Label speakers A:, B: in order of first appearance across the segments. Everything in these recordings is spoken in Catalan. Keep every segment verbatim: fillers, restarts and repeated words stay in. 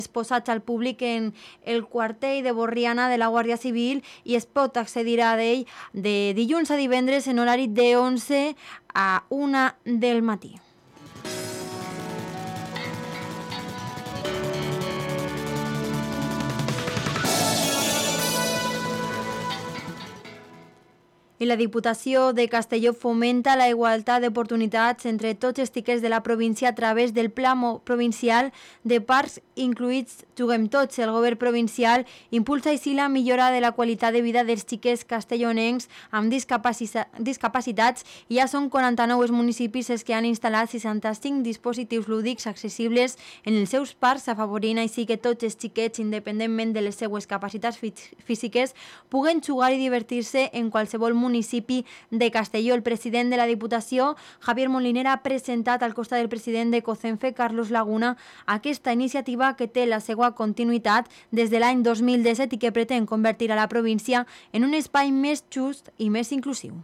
A: exposats al públic en el quartell de Borriana de la Guàrdia Civil i es pot accedir a ell de dilluns a divendres en horari de onze a una del matí. I la Diputació de Castelló fomenta la igualtat d'oportunitats entre tots els xiquets de la província a través del Pla Provincial de Parcs incluïts Juguem Tots. El govern provincial impulsa així la millora de la qualitat de vida dels xiquets castellonencs amb discapacitats i ja són quaranta-nou els municipis els que han instal·lat seixanta-cinc dispositius lúdics accessibles en els seus parcs, afavorint així que tots els xiquets, independentment de les seues capacitats físiques, puguen jugar i divertir-se en qualsevol municipi municipi de Castelló. El president de la Diputació, Javier Molinera, ha presentat al costat del president de COCENFE, Carlos Laguna, aquesta iniciativa que té la seva continuïtat des de l'any dos mil disset i que pretén convertir a la província en un espai més just i més inclusiu.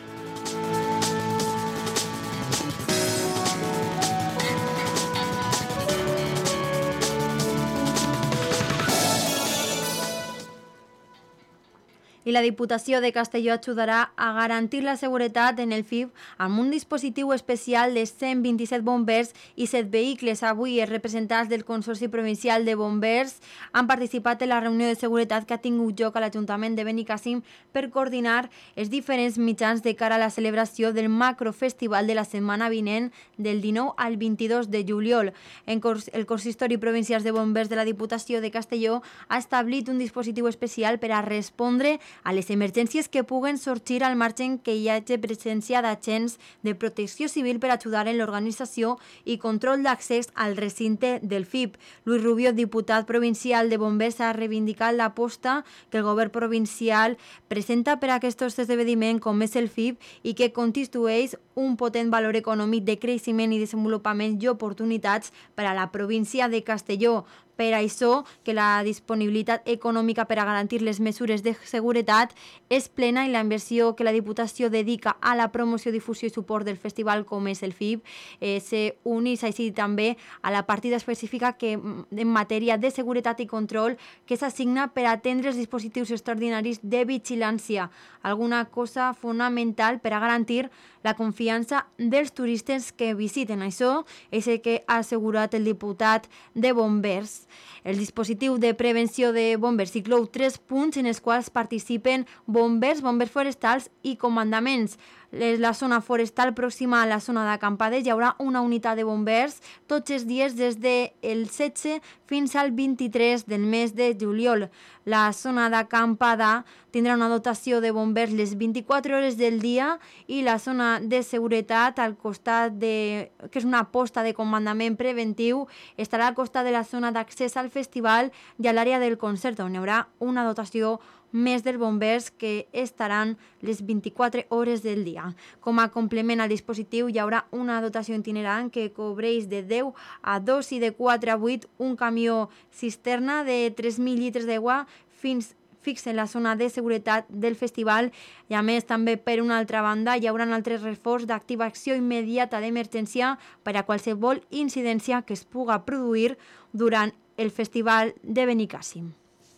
A: I la Diputació de Castelló ajudarà a garantir la seguretat en el F I B amb un dispositiu especial de cent vint-i-set bombers i set vehicles. Avui els representants del Consorci Provincial de Bombers han participat en la reunió de seguretat que ha tingut lloc a l'Ajuntament de Benicàssim per coordinar els diferents mitjans de cara a la celebració del macrofestival de la setmana vinent del dinou al vint-i-dos de juliol. El Consistori Provincial de Bombers de la Diputació de Castelló ha establit un dispositiu especial per a respondre a les emergències que puguen sorgir al marge en què hi hagi presència d'agents de protecció civil per ajudar en l'organització i control d'accés al recinte del F I B. Luis Rubio, diputat provincial de Bombers, ha reivindicat l'aposta que el govern provincial presenta per a aquests esdeveniments com és el F I B i que constitueix un potent valor econòmic de creixement i desenvolupament i oportunitats per a la província de Castelló. Per això que la disponibilitat econòmica per a garantir les mesures de seguretat és plena i la inversió que la Diputació dedica a la promoció, difusió i suport del festival com és el F I B eh, s'uneix així també a la partida específica que en matèria de seguretat i control que s'assigna per atendre els dispositius extraordinaris de vigilància, alguna cosa fonamental per a garantir la confiança dels turistes que visiten. Això és el que ha assegurat el diputat de Bombers. El dispositiu de prevenció de bombers inclou tres punts en els quals participen bombers, bombers forestals i comandaments. La zona forestal pròxima a la zona d'acampada hi haurà una unitat de bombers tots els dies des del setze fins al vint-i-tres del mes de juliol. La zona d'acampada tindrà una dotació de bombers les vint-i-quatre hores del dia i la zona de seguretat al costat de, que és una posta de comandament preventiu, estarà al costat de la zona d'accés al festival i a l'àrea del concert, on hi haurà una dotació més dels bombers que estaran les vint-i-quatre hores del dia. Com a complement al dispositiu hi haurà una dotació itinerant que cobreix de deu a dos i de quatre a vuit un camió cisterna de tres mil litres d'aigua fins fix en la zona de seguretat del festival i a més també per una altra banda hi haurà un altre reforç d'activació immediata d'emergència per a qualsevol incidència que es puga produir durant el festival de Benicàssim.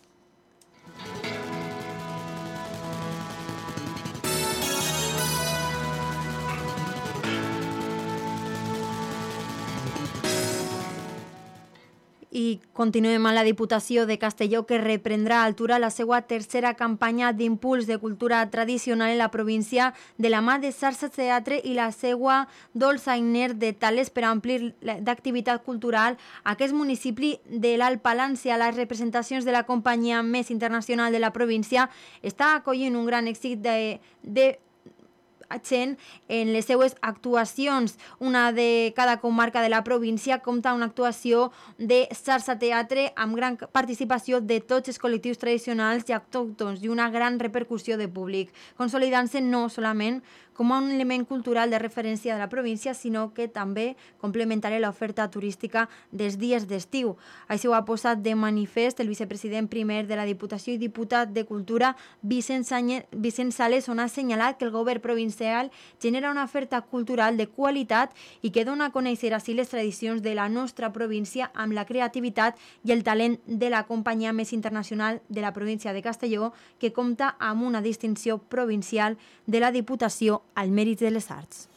A: I continuem a la Diputació de Castelló, que reprendrà a altura la seva tercera campanya d'impuls de cultura tradicional en la província de la mà de Sarsa Teatre i la seva dolçainer de Tales per amplir d'activitat cultural a aquest municipi de l'Alt Palància. Les representacions de la companyia més internacional de la província està acollint un gran èxit de, de gent en les seues actuacions. Una de cada comarca de la província compta una actuació de Sarsa Teatre amb gran participació de tots els col·lectius tradicionals i autòctons i una gran repercussió de públic, consolidant-se no solament com a un element cultural de referència de la província, sinó que també complementarà l'oferta turística dels dies d'estiu. Això ho ha posat de manifest el vicepresident primer de la Diputació i diputat de Cultura, Vicent Sales, on ha assenyalat que el govern provincial presencial genera una oferta cultural de qualitat i que dona a conèixer així les tradicions de la nostra província amb la creativitat i el talent de la companyia més internacional de la província de Castelló, que compta amb una distinció provincial de la Diputació al Mèrit de les Arts.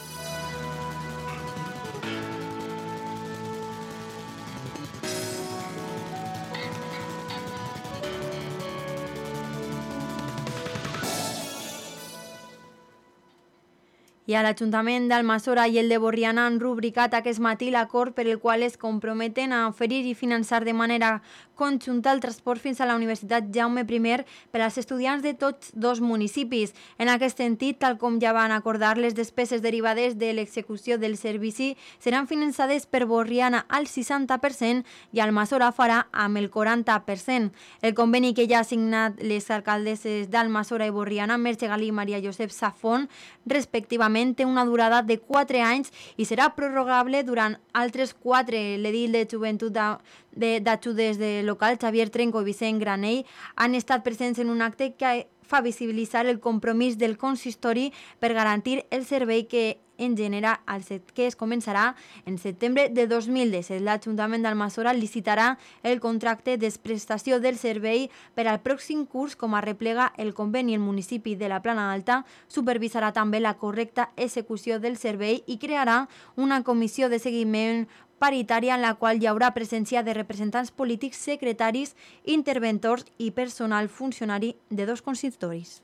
A: I a l'Ajuntament d'Almassora i el de Borriana han rubricat aquest matí l'acord per el qual es comprometen a oferir i finançar de manera conjunta el transport fins a la Universitat Jaume I per als estudiants de tots dos municipis. En aquest sentit, tal com ja van acordar, les despeses derivades de l'execució del servici seran finançades per Borriana al seixanta per cent i Almassora farà amb el quaranta per cent. El conveni que ja ha signat les alcaldesses d'Almassora i Borriana, Merche Galí i Maria Josep Safón, respectivament, té una durada de quatre anys i serà prorrogable durant altres quatre. L'edil de Joventut d'Ajudes de local, Xavier Trenco i Vicent Granell, han estat presents en un acte que fa visibilitzar el compromís del consistori per garantir el servei que en genera el que es començarà en setembre de dos mil disset. L'Ajuntament d'Almassora licitarà el contracte de prestació del servei per al pròxim curs. Com a replega el conveni, el municipi de la Plana Alta supervisarà també la correcta execució del servei i crearà una comissió de seguiment paritària en la qual hi haurà presència de representants polítics, secretaris, interventors i personal funcionari de dos consistoris.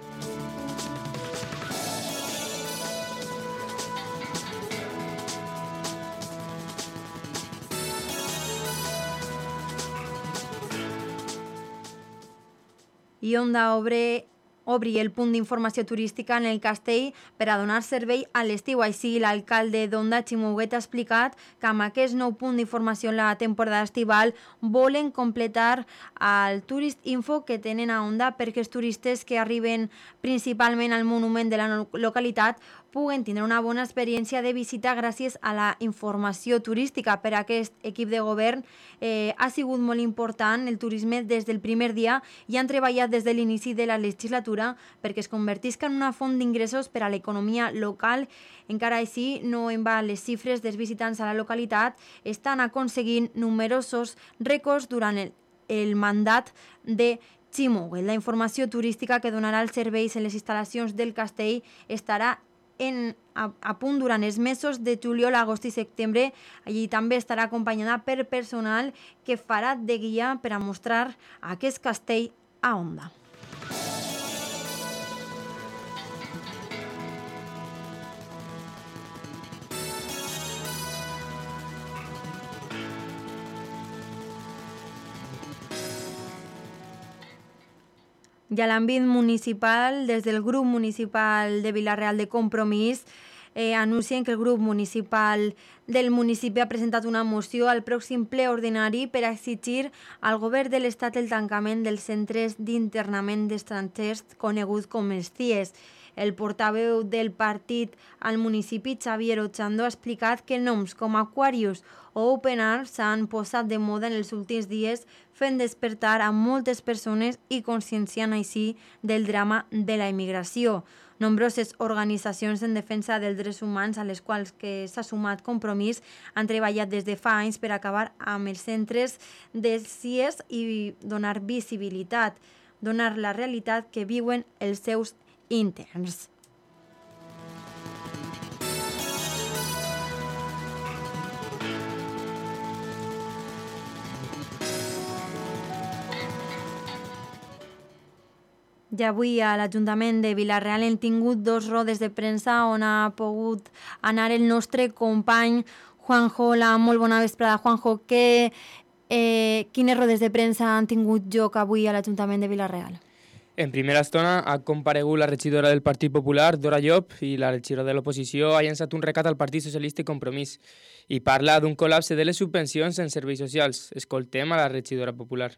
A: I Onda obre obri el punt d'informació turística en el castell per a donar servei a l'estiu. Així, l'alcalde d'Onda, Ximo Huguet, ha explicat que amb aquest nou punt d'informació en la temporada estival volen completar el Tourist Info que tenen a Onda perquè els turistes que arriben principalment al monument de la localitat puguen tindre una bona experiència de visita gràcies a la informació turística. Per a aquest equip de govern eh, ha sigut molt important el turisme des del primer dia i han treballat des de l'inici de la legislatura perquè es convertisca en una font d'ingressos per a l'economia local. Encara així, no en va les xifres dels visitants a la localitat, estan aconseguint numerosos rècords durant el, el mandat de Ximo Huguet. La informació turística que donarà els serveis en les instal·lacions del castell estarà En, a, a punt durant els mesos de juliol, agost i setembre. Allí també estarà acompanyada per personal que farà de guia per a mostrar aquest castell a Onda. I a l'àmbit municipal, des del grup municipal de Vila-real de Compromís, eh, anuncien que el grup municipal del municipi ha presentat una moció al pròxim ple ordinari per a exigir al govern de l'Estat el tancament dels centres d'internament d'estrangers coneguts com els C I E S. El portaveu del partit al municipi, Xavier Ochando, ha explicat que noms com Aquarius o Open Arms s'han posat de moda en els últims dies, fent despertar a moltes persones i conscienciant així del drama de la immigració. Nombroses organitzacions en defensa dels drets humans a les quals que s'ha sumat Compromís han treballat des de fa anys per acabar amb els centres dels C I E S i donar visibilitat, donar la realitat que viuen els seus interns. I avui a l'Ajuntament de Vila-real hem tingut dos rodes de premsa on ha pogut anar el nostre company Juanjo. Hola, molt bona vesprada, Juanjo. Que, eh, quines rodes de premsa han tingut lloc avui a l'Ajuntament de Vila-real?
B: En primera estona ha comparegut la regidora del Partit Popular, Dora Llop, i la regidora de l'oposició ha llançat un recat al Partit Socialista i Compromís i parla d'un col·lapse de les subvencions en serveis socials. Escoltem a la regidora popular.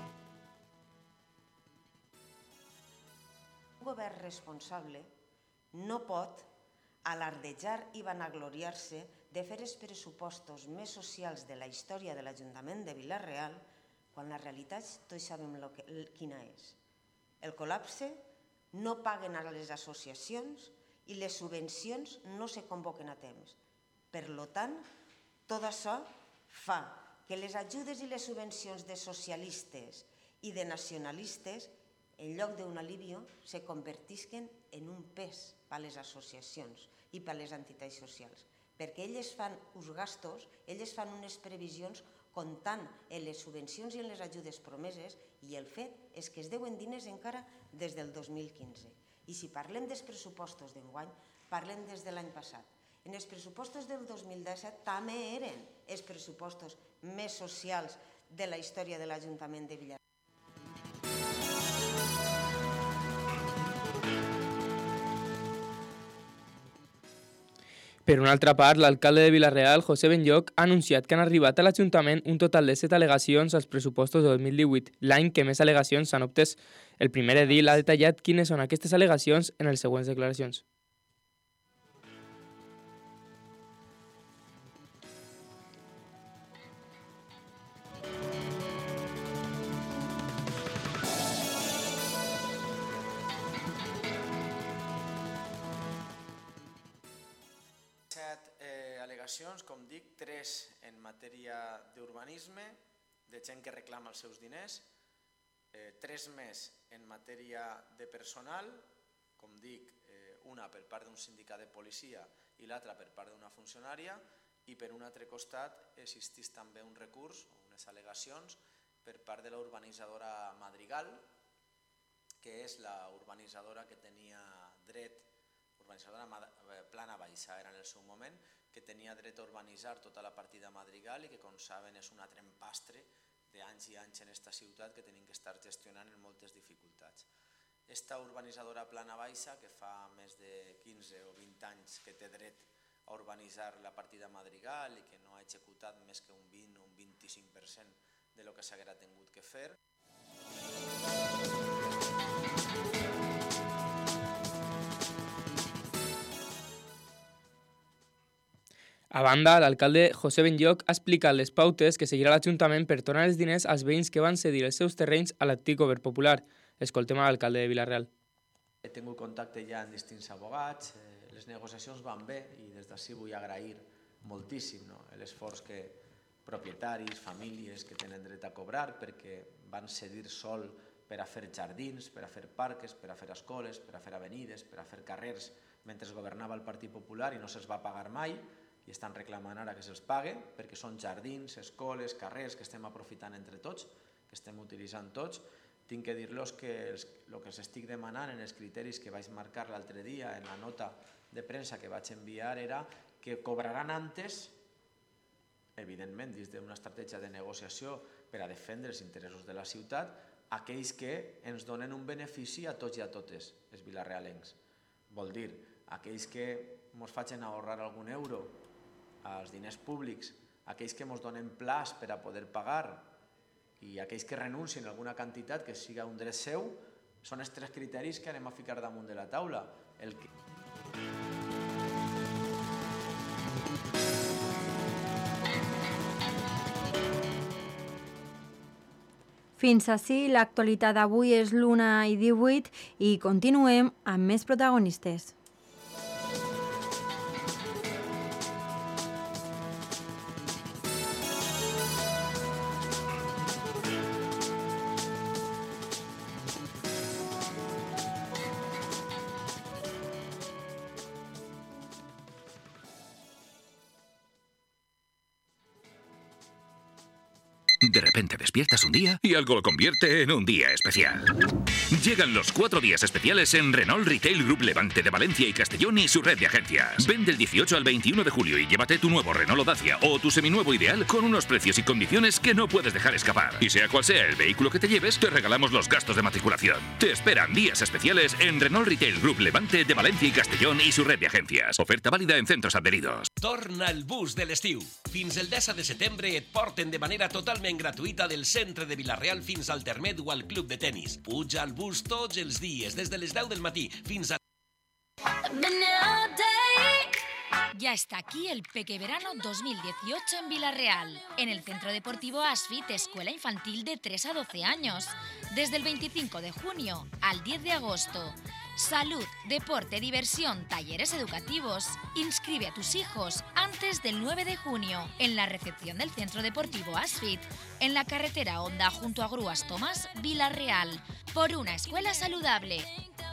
C: Govern responsable no pot alardejar i vanagloriar-se de fer els pressupostos més socials de la història de l'Ajuntament de Vila-real quan la realitat tots sabem quina és. El col·lapse, no paguen a les associacions i les subvencions no se convoquen a temps. Per tant, tot això fa que les ajudes i les subvencions de socialistes i de nacionalistes, en lloc d'un alivio, se convertisquen en un pes per a les associacions i per a les entitats socials. Perquè elles fan uns gastos, elles fan unes previsions comptant en les subvencions i en les ajudes promeses i el fet és que es deuen diners encara des del dos mil quinze. I si parlem dels pressupostos d'enguany, parlem des de l'any passat. En els pressupostos del dos mil disset també eren els pressupostos més socials de la història de l'Ajuntament de Villarreal.
B: Per una altra part, l'alcalde de Vila-real, José Benlloch, ha anunciat que han arribat a l'Ajuntament un total de set al·legacions als pressupostos de dos mil divuit, l'any que més al·legacions s'han obtès. El primer edil ha detallat quines són aquestes al·legacions en les següents declaracions.
D: Com dic, tres en matèria d'urbanisme, de gent que reclama els seus diners, eh, tres més en matèria de personal, com dic, eh, una per part d'un sindicat de policia i l'altra per part d'una funcionària, i per un altre costat existeix també un recurs o unes al·legacions per part de la urbanitzadora Madrigal, que és la urbanitzadora que tenia dret, urbanitzadora Plana Baixa era en el seu moment, que tenia dret a urbanitzar tota la partida Madrigal i que, com saben, és un trempastre d'anys i anys en aquesta ciutat que tenim que estar gestionant en moltes dificultats. Esta urbanitzadora Plana Baixa, que fa més de quinze o vint anys que té dret a urbanitzar la partida Madrigal i que no ha executat més que un vint o un vint-i-cinc per cent de lo que s'haguera tingut que fer.
B: A banda, l'alcalde José Benlloch ha explicat les pautes que seguirà l'Ajuntament per tornar els diners als veïns que van cedir els seus terrenys a l'antic govern popular. Escoltem a l'alcalde de Vila-real.
D: He tingut contacte ja amb distints abogats, les negociacions van bé i des d'ací vull agrair moltíssim l'esforç que propietaris, famílies que tenen dret a cobrar perquè van cedir sol per a fer jardins, per a fer parques, per a fer escoles, per a fer avenides, per a fer carrers mentre governava el Partit Popular i no se'ls va pagar mai, i estan reclamant ara que se'ls pague perquè són jardins, escoles, carrers que estem aprofitant entre tots, que estem utilitzant tots. Tinc que dir-los que el que els estic demanant en els criteris que vaig marcar l'altre dia en la nota de premsa que vaig enviar era que cobraran antes, evidentment dins d'una estratègia de negociació per a defendre els interessos de la ciutat, aquells que ens donen un benefici a tots i a totes els vilarealencs. Vol dir, aquells que ens facin ahorrar algun euro als diners públics, aquells que ens donen plaç per a poder pagar i aquells que renuncien a alguna quantitat que siga un dret seu, són els tres criteris que anem a ficar damunt de la taula. El que...
A: Fins ací l'actualitat d'avui és l'una i divuit i continuem amb més protagonistes.
E: De repente despiertas un día y algo lo convierte en un día especial. Llegan los cuatro días especiales en Renault Retail Group Levante de Valencia y Castellón y su red de agencias. Ven del dieciocho al veintiuno de julio y llévate tu nuevo Renault Dacia o tu seminuevo ideal con unos precios y condiciones que no puedes dejar escapar. Y sea cual sea el vehículo que te lleves, te regalamos los gastos de matriculación. Te esperan días especiales en Renault Retail Group Levante de Valencia y Castellón y su red de agencias. Oferta válida en centros adheridos.
F: Torna el bus de l'estiu. Fins el deu de setembre et porten de manera totalment gratuïta del centre de Vila-real fins al Termet o al club de tenis. Puja al bus tots els dies, des de les deu del matí fins a...
G: Ya está aquí el Pequeverano dos mil dieciocho en Villarreal, en el Centro Deportivo Asfit, escuela infantil de tres a doce años, desde el veinticinco de junio al diez de agosto. Salud, deporte, diversión, talleres educativos. Inscribe a tus hijos antes del nueve de junio en la recepción del Centro Deportivo Asfit, en la carretera Honda junto a Grúas Tomás, Villarreal, por una escuela saludable.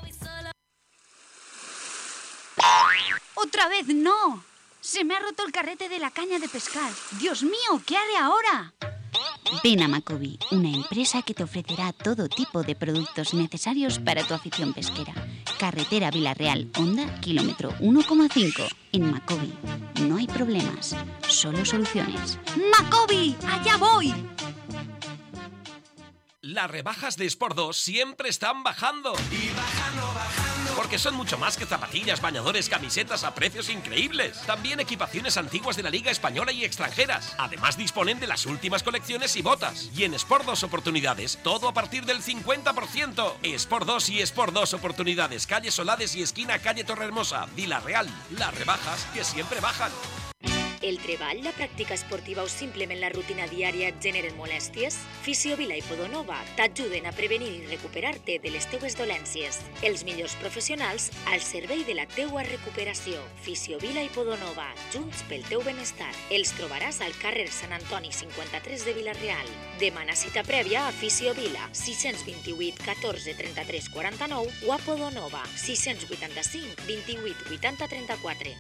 H: ¡Otra vez no! Se me ha roto el carrete de la caña de pescar. ¡Dios mío! ¿Qué haré ahora? Ven a Macobi, una empresa que te ofrecerá todo tipo de productos necesarios para tu afición pesquera. Carretera Villarreal, Honda, kilómetro uno coma cinco. En Macobi no hay problemas, solo soluciones. ¡Macobi! ¡Allá voy!
F: Las rebajas de Sport dos siempre están bajando. Y bajando, bajando. Porque son mucho más que zapatillas, bañadores, camisetas a precios increíbles. También equipaciones antiguas de la Liga Española y extranjeras. Además disponen de las últimas colecciones y botas. Y en Sport dos Oportunidades, todo a partir del cincuenta por ciento. Sport dos y Sport dos Oportunidades, calle Solades y esquina calle Torrehermosa, Villarreal. Las rebajas que siempre bajan.
I: El treball, la pràctica esportiva o simplement la rutina diària et generen molèsties? Fisiovila i Podonova t'ajuden a prevenir i recuperar-te de les teues dolències. Els millors professionals al servei de la teua recuperació. Fisiovila i Podonova, junts pel teu benestar. Els trobaràs al carrer Sant Antoni cinquanta-tres de Villarreal. Demana cita prèvia a Fisiovila, sis dos vuit, catorze, trenta-tres, quaranta-nou o a Podonova, sis vuitanta-cinc, vint-i-vuit, vuitanta, trenta-quatre.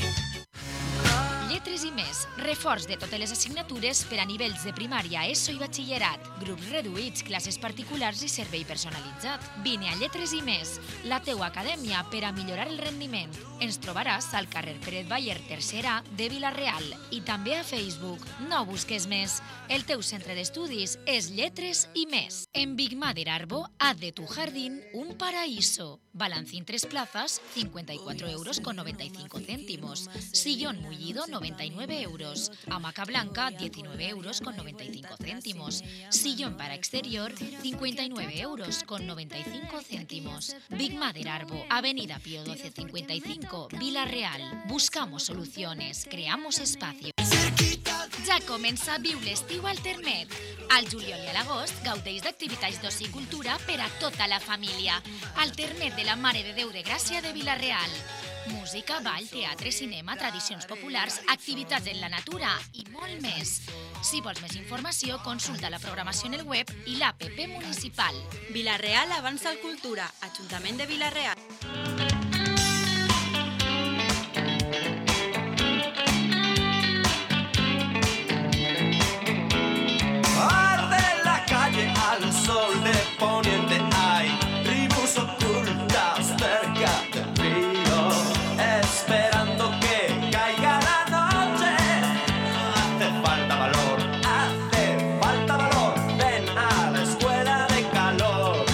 G: Lletres i més, reforç de totes les assignatures per a nivells de primària, ESO i batxillerat, grups reduïts, classes particulars i servei personalitzat. Vine a Lletres i més, la teua acadèmia per a millorar el rendiment. Ens trobaràs al carrer Pérez Bayer tercera de Villarreal i també a Facebook. No busques més, el teu centre d'estudis és Lletres i més. En Big Mother Arbo, haz de tu jardín un paraíso. Balancín tres plazas, cincuenta y cuatro euros con noventa y cinco céntimos. Sillón mullido, noventa y nueve euros. Hamaca blanca, diecinueve euros con noventa y cinco céntimos. Sillón para exterior, cincuenta y nueve euros con noventa y cinco céntimos. Big Mother Arbo, Avenida Pío doce cincuenta y cinco, Villarreal. Buscamos soluciones, creamos espacio. Ja comença Viu l'estiu al Termet. Al juliol i a l'agost gaudeix d'activitats d'oci i cultura per a tota la família. Al Termet de la Mare de Déu de Gràcia de Villarreal. Música, ball, teatre, cinema, tradicions populars, activitats en la natura i molt més. Si vols més informació, consulta la programació en el web i l'A P P municipal.
J: Villarreal avança al cultura. Ajuntament de Villarreal.
K: Al sol de poniente hay tribus ocultas cerca del río, esperando que caiga la noche. Hace falta valor, hace falta valor. Ven a la escuela de calor.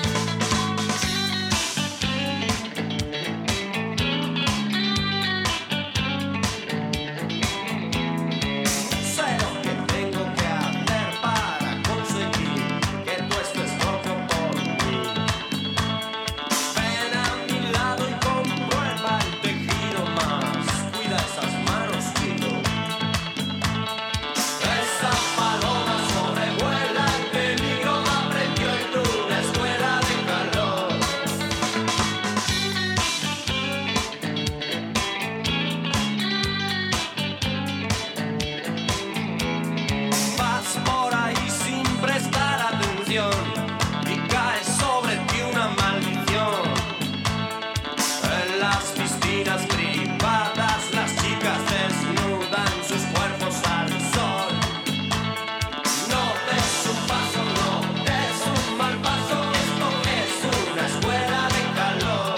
K: Sé lo que tengo que hacer para conseguir y cae sobre ti una maldición. En las piscinas privadas las chicas desnudan sus cuerpos al sol. No des un paso, no des un mal paso, esto es una escuela de calor.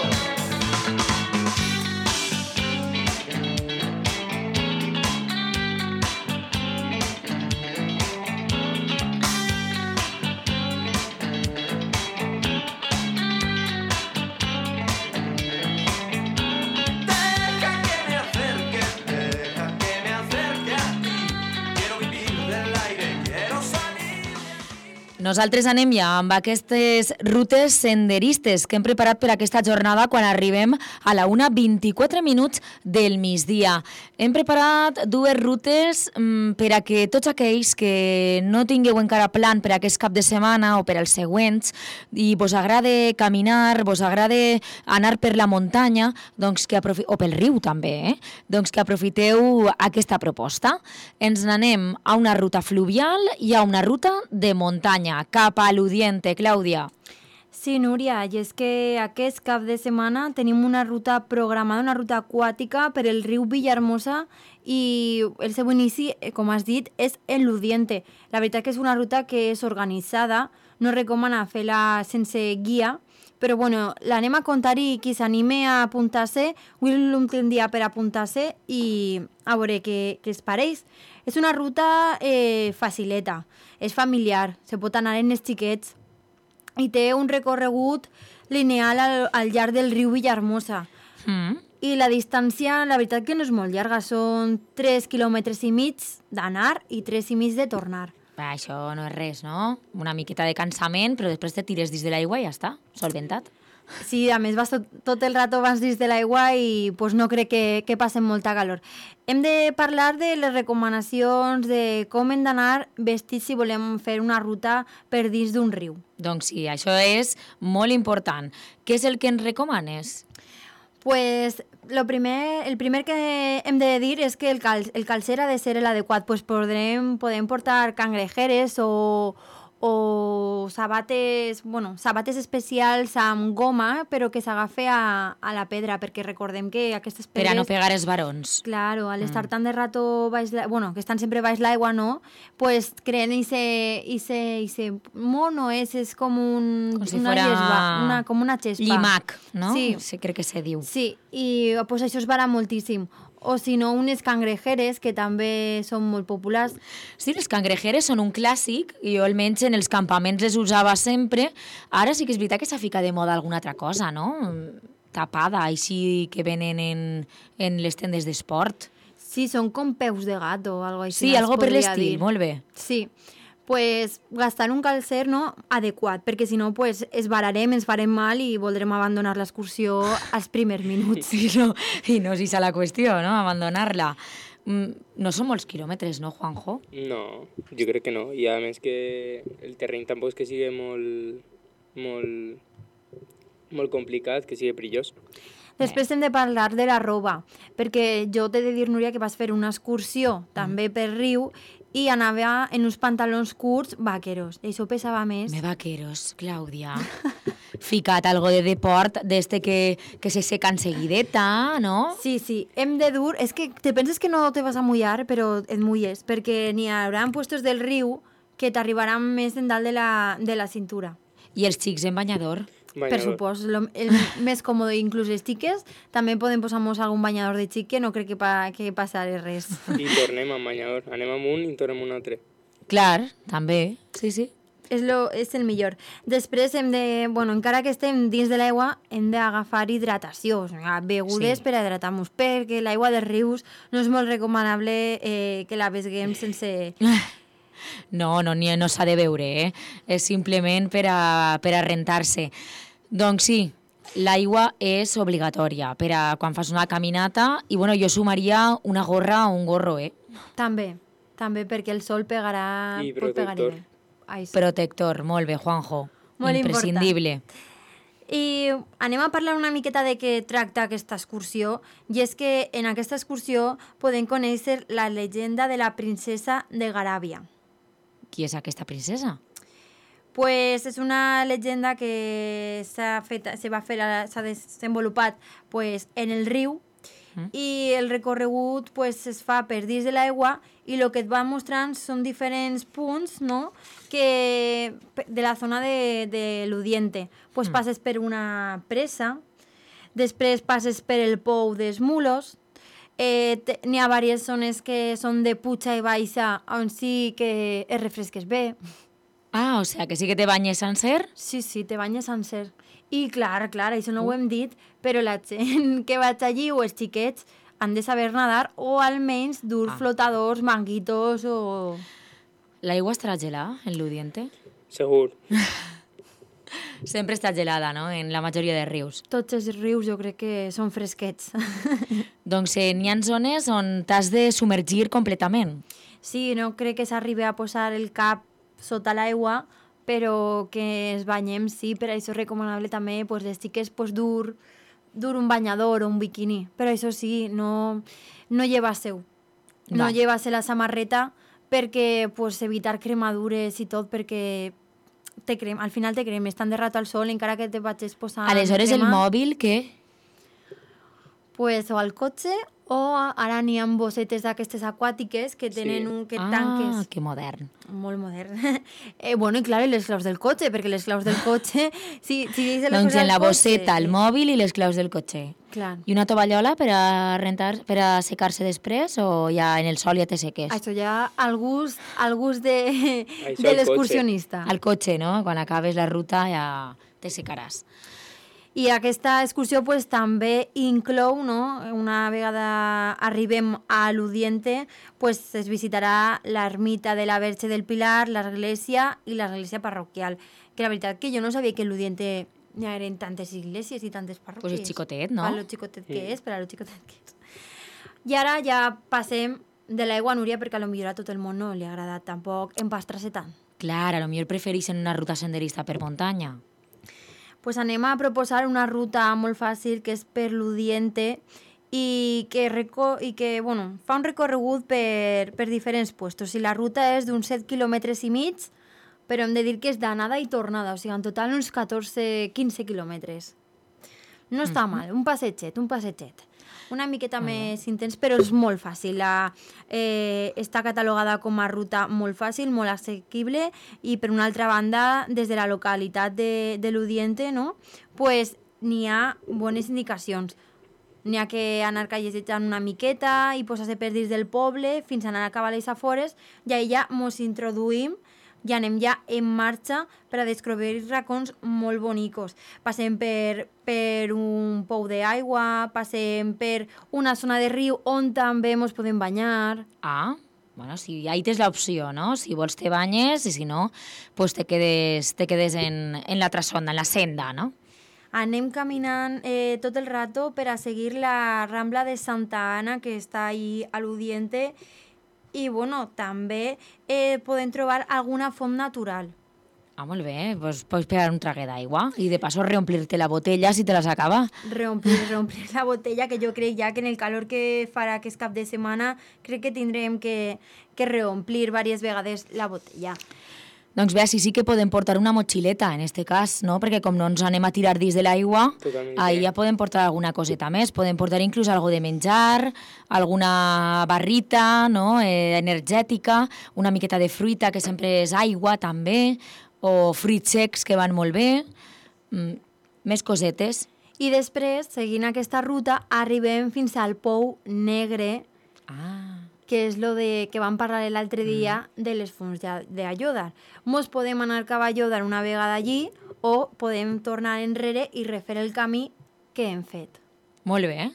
L: Nosaltres anem ja amb aquestes rutes senderistes que hem preparat per aquesta jornada quan arribem a la una vint-i-quatre minuts del migdia. Hem preparat dues rutes mm, per a que tots aquells que no tingueu encara plan per aquest cap de setmana o per als següents i vos agrade caminar, vos agrade anar per la muntanya, doncs que aprofi- o pel riu també, eh? doncs que aprofiteu aquesta proposta. Ens n'anem a una ruta fluvial i a una ruta de muntanya, cap a l'Udiente, Clàudia.
A: Sí, Núria, i és que aquest cap de setmana tenim una ruta programada, una ruta aquàtica per el riu Villahermosa i el seu inici, com has dit, és en l'Udiente. La veritat que és una ruta que és organitzada, no recomana fer-la sense guia, però bueno, l'anem a contar i qui s'anime a apuntar-se, avui l'últim dia per apuntar-se i a veure què, què es pareix. És una ruta eh, facileta, és familiar, se pot anar en els xiquets i té un recorregut lineal al, al llarg del riu Villahermosa.
L: Mm.
A: I la distància, la veritat que no és molt llarga, són tres quilòmetres i mig d'anar i tres i mig de tornar.
L: Va, això no és res, no? Una miqueta de cansament, però després te tires dins de l'aigua i ja està, solventat.
A: Sí, a més vas tot, tot el rato vas dins de l'aigua i pues, no crec que, que passen molta calor. Hem de parlar de les recomanacions de com hem d'anar vestits si volem fer una ruta per dins d'un riu.
L: Doncs sí, això és molt important. Què és el que ens recomanes?
A: Pues lo primer, el primer que hem de dir és que el, cal, el calcer ha de ser l'adequat. Pues podrem, podem portar cangrejeres o, o sabates, bueno, sabates especials amb goma, però que s'agafe a, a la pedra, perquè recordem que aquestes pedres...
L: Per a no pegar els barons.
A: Claro, al estar
L: Mm.
A: tant de rato baix la, bueno, que estan sempre baix l'aigua, no? Pues creen ese, ese, ese mono, és, és com un...
L: Com si
A: una
L: fuera
A: llespa, una, com una xespa.
L: llimac, no?
A: Sí.
L: Sí, crec que se diu.
A: Sí, i pues això es vala moltíssim. O si no, unes cangrejeres, que també són molt populars.
L: Sí, les cangrejeres són un clàssic, i jo almenys en els campaments les usava sempre. Ara sí que és veritat que s'ha ficat de moda alguna altra cosa, no? Tapada, així que venen en, en les tendes d'esport.
A: Sí, són com peus de gat o alguna cosa així.
L: Sí,
A: es
L: algo per
A: podria
L: l'estil,
A: dir.
L: molt bé.
A: Sí, pues gastar un calcer, no, adequat, perquè si no, pues es vararem, ens farem mal i voldrem abandonar l'excursió als primers minuts.
L: Sí, no, i no si és la qüestió, no?, abandonar-la. Mm, no són molts quilòmetres, no, Juanjo?
B: No, jo crec que no. I a més que el terreny tampoc és que sigui molt, molt, molt complicat, que sigui perillós.
A: Després hem de parlar de la roba, perquè jo t'he de dir, Núria, que vas fer una excursió també per riu i anava en uns pantalons curts vaqueros. I això pesava més.
L: Me vaqueros, Clàudia. Ficat algo de deport, d'este que, que se seca enseguideta, no?
A: Sí, sí, hem de dur... És que te penses que no te vas a mullar, però et mulles, perquè n'hi haurà puestos del riu que t'arribaran més en dalt de la, de la cintura.
L: I els xics en banyador?
A: Per supost, lo, el més còmode, inclús les xiques, també podem posar-nos algun banyador de xic, que no crec que, pa, que passaré res.
B: I tornem amb banyador. Anem amb un i tornem amb un altre.
L: Clar, també, sí, sí.
A: És, lo, és el millor. Després hem de, bueno, encara que estem dins de l'aigua, hem d'agafar hidratació, o sigui, begudes
L: Sí.
A: per a hidratar-nos, perquè l'aigua dels rius no és molt recomanable eh, que la beguem sense...
L: No, no, ni- no s'ha de beure, eh? És simplement per a, per a rentar-se. Doncs sí, l'aigua és obligatòria per a quan fas una caminata i bueno, jo sumaria una gorra o un gorro, eh?
A: També, també perquè el sol pegarà...
B: I
A: pot pegar
B: protector.
A: bé. Ai, sí.
L: Protector, molt bé, Juanjo.
A: Molt
L: Imprescindible.
A: I anem a parlar una miqueta de què tracta aquesta excursió, i és que en aquesta excursió podem conèixer la llegenda de la princesa de Garàbia.
L: Qui és aquesta princesa?
A: Pues és una llegenda que s'ha fet, se va fer, s'ha desenvolupat pues, en el riu
L: Mm.
A: i el recorregut pues, es fa per dins de l'aigua i el que et va mostrant són diferents punts, no?, que de la zona de, de l'Udiente. Pues
L: Mm.
A: passes per una presa, després passes per el pou dels Mulos, eh, te- n'hi ha diverses zones que són de puja i baixa on sí que es refresques bé.
L: Ah, o sigui, que sí que te banyes sencer?
A: Sí, sí, te banyes sencer. I clar, clar, això no ho hem dit, però la gent que vaig allí o els xiquets han de saber nadar o almenys dur
L: Ah.
A: flotadors, manguitos o...
L: L'aigua estarà gelada en l'Udiente?
B: Segur.
L: Sempre està gelada, no?, en la majoria de rius.
A: Tots els rius jo crec que són fresquets.
L: Doncs eh, n'hi ha zones on t'has de submergir completament.
A: Sí, no crec que s'arribi a posar el cap sota l'aigua, però que ens banyem, sí, per això és recomanable també pues, les xiques pues, dur, dur un banyador o un biquini, però això sí, no, no llevar-se-ho. No llevar-se la samarreta perquè pues, evitar cremadures i tot, perquè te crem, al final te cremes tant de rato al sol, encara que te vagis posant
L: Aleshores,
A: crema,
L: el mòbil, què?
A: Pues, o al cotxe, o ara n'hi ha bossetes d'aquestes aquàtiques que tenen
B: Sí.
A: un que
L: Ah,
A: tanques.
L: que modern.
A: Molt modern. eh, bueno, i clar, i les claus del cotxe, perquè les claus del cotxe... Si, si deixes les
L: Doncs
A: coses
L: en la
A: al cotxe,
L: bosseta, el mòbil i les claus del cotxe.
A: Clar.
L: I una tovallola per a rentar, per a secar-se després o ja en el sol ja te seques?
A: Això ja al gust, al gust de,
B: Això
A: de
B: al
A: l'excursionista.
L: Al cotxe, no? Quan acabes la ruta ja te secaràs.
A: I aquesta excursió pues, també inclou, no? Una vegada arribem a l'Udiente, pues, es visitarà l'ermita de la Verge del Pilar, l'església i l'església parroquial. Que la veritat que jo no sabia que a l'Udiente n'hi eren tantes iglesias i tantes parròquies.
L: Pues és xicotet, no?
A: Per lo xicotet que és, per a lo xicotet que és. I ara ja passem de l'aigua a Núria, perquè a lo millor a tot el món no li ha agradat tampoc empastrar-se tant.
L: Clar, a lo millor prefereixen una ruta senderista per muntanya.
A: Pues anem a proposar una ruta molt fàcil que és per l'Udiente i que, reco i que bueno, fa un recorregut per, per diferents puestos. I la ruta és d'uns set quilòmetres i mig, però hem de dir que és d'anada i tornada, o sigui, en total uns catorze quinze quilòmetres. No està mal, un passetget, un passetget. Una miqueta més intens, però és molt fàcil. La, eh, està catalogada com a ruta molt fàcil, molt assequible, i per una altra banda, des de la localitat de, de l'Udiente, no? Pues, n'hi ha bones indicacions. N'hi ha que anar callejejant una miqueta i posar-se per dins del poble fins a anar a acabar les afores, i ahir ja mos introduïm i anem ja en marxa per a descobrir racons molt bonicos. Passem per, per un pou d'aigua, passem per una zona de riu on també ens podem banyar.
L: Ah, bueno, si ahí tens l'opció, no? Si vols te banyes i si no, pues te quedes, te quedes en, en l'altra zona, en la senda, no?
A: Anem caminant eh, tot el rato per a seguir la Rambla de Santa Ana, que està ahí a l'Udiente, i bueno, també eh, podem trobar alguna font natural.
L: Ah, molt bé, pues pots pegar un traguet d'aigua i de passo reomplir-te la botella si te la s'acaba.
A: Reomplir, reomplir la botella, que jo crec ja que en el calor que farà aquest cap de setmana crec que tindrem que, que reomplir diverses vegades la botella.
L: Doncs bé, sí, sí que podem portar una motxileta, en este cas, no? Perquè com no ens anem a tirar dins de l'aigua, ahí ja podem portar alguna coseta més. Podem portar inclús algo de menjar, alguna barrita, no? eh, energètica, una miqueta de fruita, que sempre és aigua, també, o fruits secs, que van molt bé, mm, més cosetes.
A: I després, seguint aquesta ruta, arribem fins al Pou Negre,
L: ah.
A: que és lo de, que vam parlar l'altre dia de les fonts d'Aiòdar. Mos podem anar cap a Aiòdar una vegada allí o podem tornar enrere i refer el camí que hem fet.
L: Molt bé.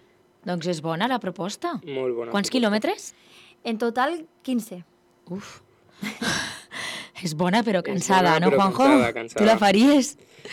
L: Doncs és bona la proposta.
B: Molt bona.
L: Quants quilòmetres?
A: En total, quinze.
L: Uf. És bona però cansada,
B: bona,
L: no,
B: però
L: Juanjo?
B: cansada, cansada.
L: Tu la faries?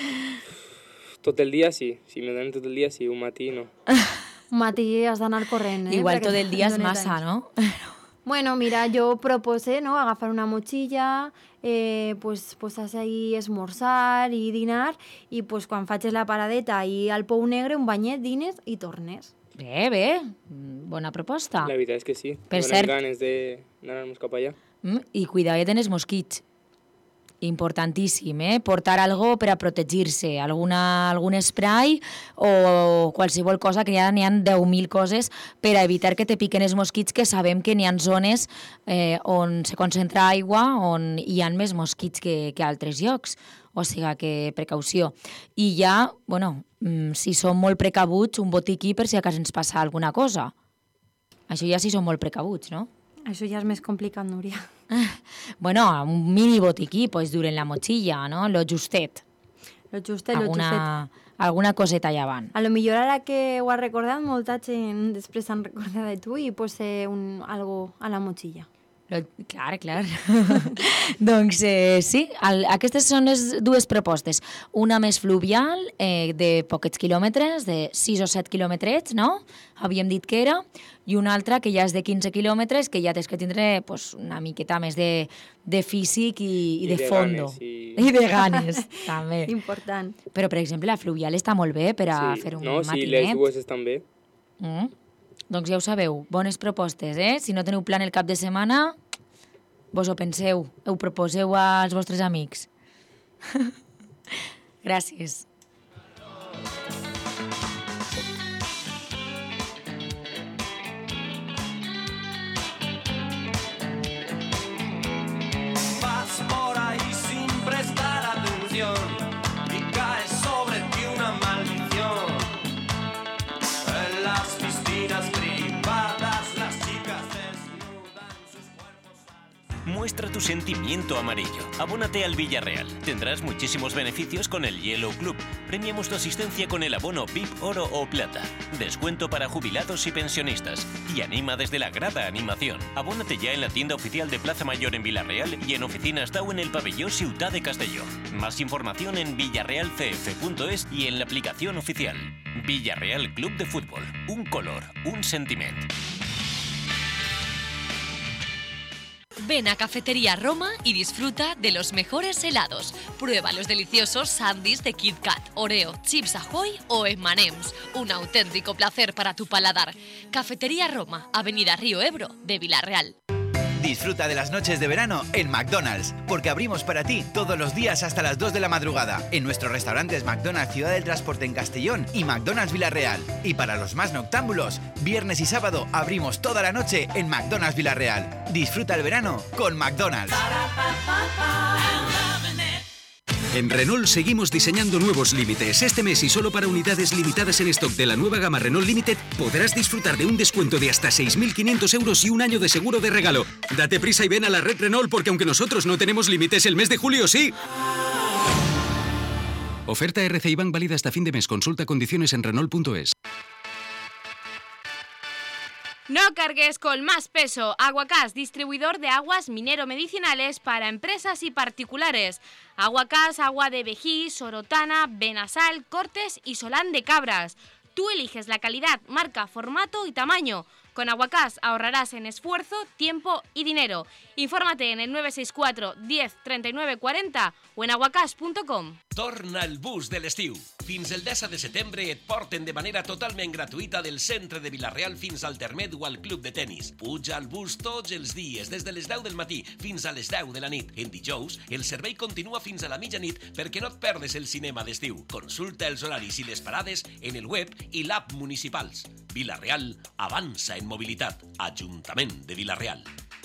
B: Tot el dia sí. Si me donen tot el dia sí, un matí no.
A: Un matí has d'anar corrent, eh?
L: Igual
A: Perquè
L: tot el dia és
A: dones
L: massa,
A: anys.
L: no?
A: Bueno, mira, jo propose, no?, agafar una motxilla, eh, pues, posar-se ahí, esmorzar i dinar, i pues, quan facis la paradeta ahí al Pou Negre, un banyet, dines i tornes.
L: Bé, bé, bona proposta.
B: La veritat és que sí.
L: Per
B: Donem
L: cert.
B: ganes d'anar-nos cap allà.
L: Mm, I cuidadet en els mosquits. Importantíssim, eh? Portar algo per a protegir-se, alguna, algun spray o qualsevol cosa, que n'hi ha, n'hi ha deu mil coses per a evitar que te piquen els mosquits, que sabem que n'hi ha zones eh, on se concentra aigua, on hi ha més mosquits que, que altres llocs. O sigui que precaució. I ja, bueno, si som molt precabuts, un botiquí per si acaso ens passa alguna cosa. Això ja si som molt precabuts, no?
A: Això ja és més complicat, Núria.
L: Bueno, un mini botiquí, pues duren la motxilla, no? Lo justet.
A: Lo justet, lo
L: alguna,
A: justet.
L: Alguna coseta allà van.
A: A lo millor ara que ho has recordat, molta gent després s'han recordat de tu i posa un, algo a la motxilla.
L: Lo, clar, clar. Doncs eh, sí, el, aquestes són les dues propostes. Una més fluvial, eh, de poquets quilòmetres, de sis o set quilòmetres, no? Havíem dit que era. I una altra que ja és de quinze quilòmetres, que ja tens que tindre pues, una miqueta més de, de físic i, i,
B: I
L: de,
B: de
L: fondo.
B: Ganes, i...
L: I de ganes, també.
A: Important.
L: Però, per exemple, la fluvial està molt bé per a
B: sí.
L: fer un
B: no,
L: matinet.
B: Sí, les dues estan bé.
L: Mm. Doncs ja ho sabeu, bones propostes, eh? Si no teniu plan el cap de setmana, vos ho penseu, ho proposeu als vostres amics. Gràcies.
K: Vas por ahí sin prestar atención y cae sobre ti una maldición. En las piscinas privadas las chicas desnudan sus cuerpos.
M: Muestra tu sentimiento amarillo. Abónate al Villarreal. Tendrás muchísimos beneficios con el Yellow Club. Premiamos tu asistencia con el abono V I P Oro o Plata. Descuento para jubilados y pensionistas. Y anima desde la grada animación. Abónate ya en la tienda oficial de Plaza Mayor en Villarreal y en Oficinas Tau en el pabellón Ciutat de Castelló. Más información en villarreal c f punto es y en la aplicación oficial. Villarreal Club de Fútbol. Un color, un sentiment.
N: Ven a Cafetería Roma y disfruta de los mejores helados. Prueba los deliciosos sándwiches de Kit Kat, Oreo, Chips Ahoy o eme and eme's. Un auténtico placer para tu paladar. Cafetería Roma, Avenida Río Ebro, de Villarreal.
O: Disfruta de las noches de verano en McDonald's, porque abrimos para ti todos los días hasta las dos de la madrugada en nuestros restaurantes McDonald's Ciudad del Transporte en Castellón y McDonald's Villarreal. Y para los más noctámbulos, viernes y sábado abrimos toda la noche en McDonald's Villarreal. Disfruta el verano con McDonald's.
P: En Renault seguimos diseñando nuevos límites. Este mes y solo para unidades limitadas en stock de la nueva gama Renault Limited podrás disfrutar de un descuento de hasta seis mil quinientos euros y un año de seguro de regalo. Date prisa y ven a la red Renault porque aunque nosotros no tenemos límites, el mes de julio sí. Oferta R C I Bank válida hasta fin de mes. Consulta condiciones en Renault punto es.
Q: No cargues con más peso. Aguacás, distribuidor de aguas minero-medicinales para empresas y particulares. Aguacás, agua de Vejí, Sorotana, Benasal, Cortes y Solán de Cabras. Tú eliges la calidad, marca, formato y tamaño. Con Aguacás ahorrarás en esfuerzo, tiempo y dinero. Infórmate en el nueve seis cuatro diez treinta y nueve cuarenta o en aguacás punto com.
F: Torna el bus de l'estiu. Fins el deu de setembre et porten de manera totalment gratuïta del centre de Vilareal fins al Termet o al club de tenis. Puja al bus tots els dies, des de les deu del matí fins a les deu de la nit. En dijous, el servei continua fins a la mitjanit perquè no et perdes el cinema d'estiu. Consulta els horaris i les parades en el web i l'app municipals. Vilareal avança en mobilitat. Ajuntament de Vilareal.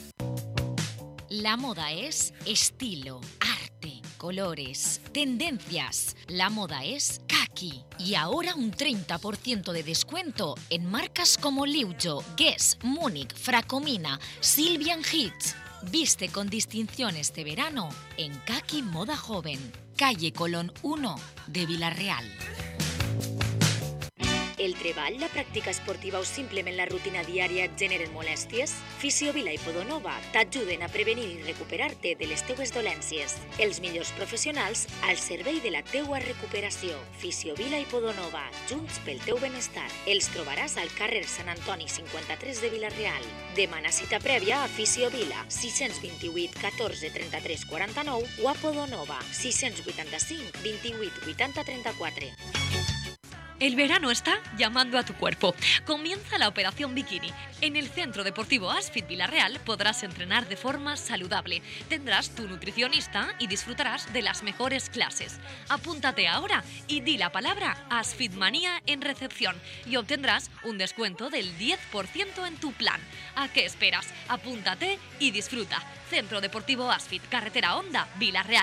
G: La moda es estilo, arte, colores, tendencias. La moda es kaki. Y ahora un treinta por ciento de descuento en marcas como Liujo, Guess, Múnich, Fracomina, Sylvian Hits. Viste con distinción este verano en Kaki Moda Joven, calle Colón uno de Vilareal.
I: El treball, la pràctica esportiva o simplement la rutina diària et generen molèsties? Fisiovila i Podonova t'ajuden a prevenir i recuperar-te de les teues dolències. Els millors professionals al servei de la teua recuperació. Fisiovila i Podonova, junts pel teu benestar. Els trobaràs al carrer Sant Antoni cinquanta-tres de Vilareal. Demana cita prèvia a Fisiovila, sis dos vuit catorze trenta-tres quaranta-nou o a Podonova, sis vuit cinc vint-i-vuit vuitanta trenta-quatre.
N: El verano está llamando a tu cuerpo. Comienza la Operación Bikini. En el Centro Deportivo Asfit Vilareal podrás entrenar de forma saludable. Tendrás tu nutricionista y disfrutarás de las mejores clases. Apúntate ahora y di la palabra Asfitmanía en recepción y obtendrás un descuento del diez por ciento en tu plan. ¿A qué esperas? Apúntate y disfruta. Centro Deportivo Asfit, Carretera Honda, Vilareal.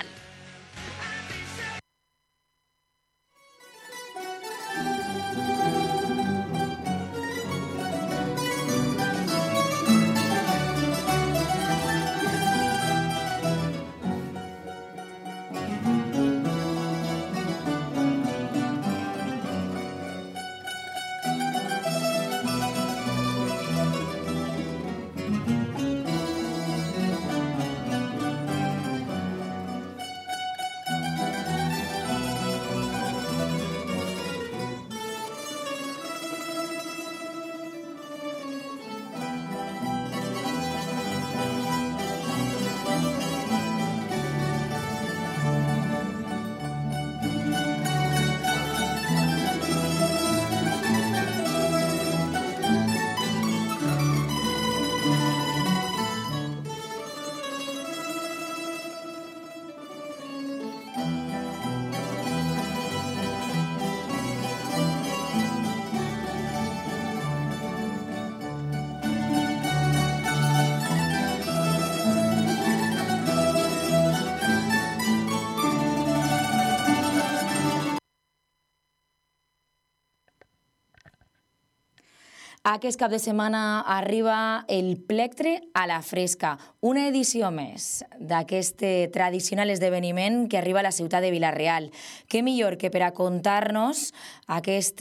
L: Aquest cap de setmana arriba el Plectre a la Fresca, una edició més d'aquest tradicional esdeveniment que arriba a la ciutat de Vila-real. Què millor que per a contar-nos aquest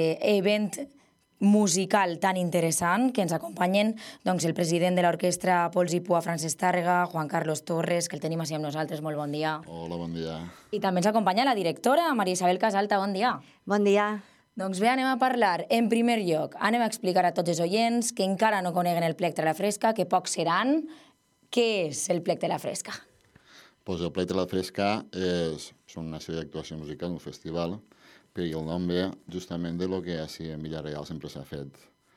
L: event musical tan interessant que ens acompanyen doncs, el president de l'orquestra Pols i Pua, Francesc Tàrrega, Juan Carlos Torres, que el tenim així amb nosaltres. Molt bon dia.
R: Hola, bon dia.
L: I també ens acompanya la directora, Maria Isabel Casalta. Bon dia.
S: Bon dia.
L: Doncs bé, anem a parlar. En primer lloc, anem a explicar a tots els oients que encara no coneguen el Plectre a la Fresca, que pocs seran. Què és el Plectre a la Fresca?
R: Pues el Plectre a la Fresca és una sèrie d'actuació musical, un festival, perquè el nom ve justament de lo que així en Vila-real sempre s'ha fet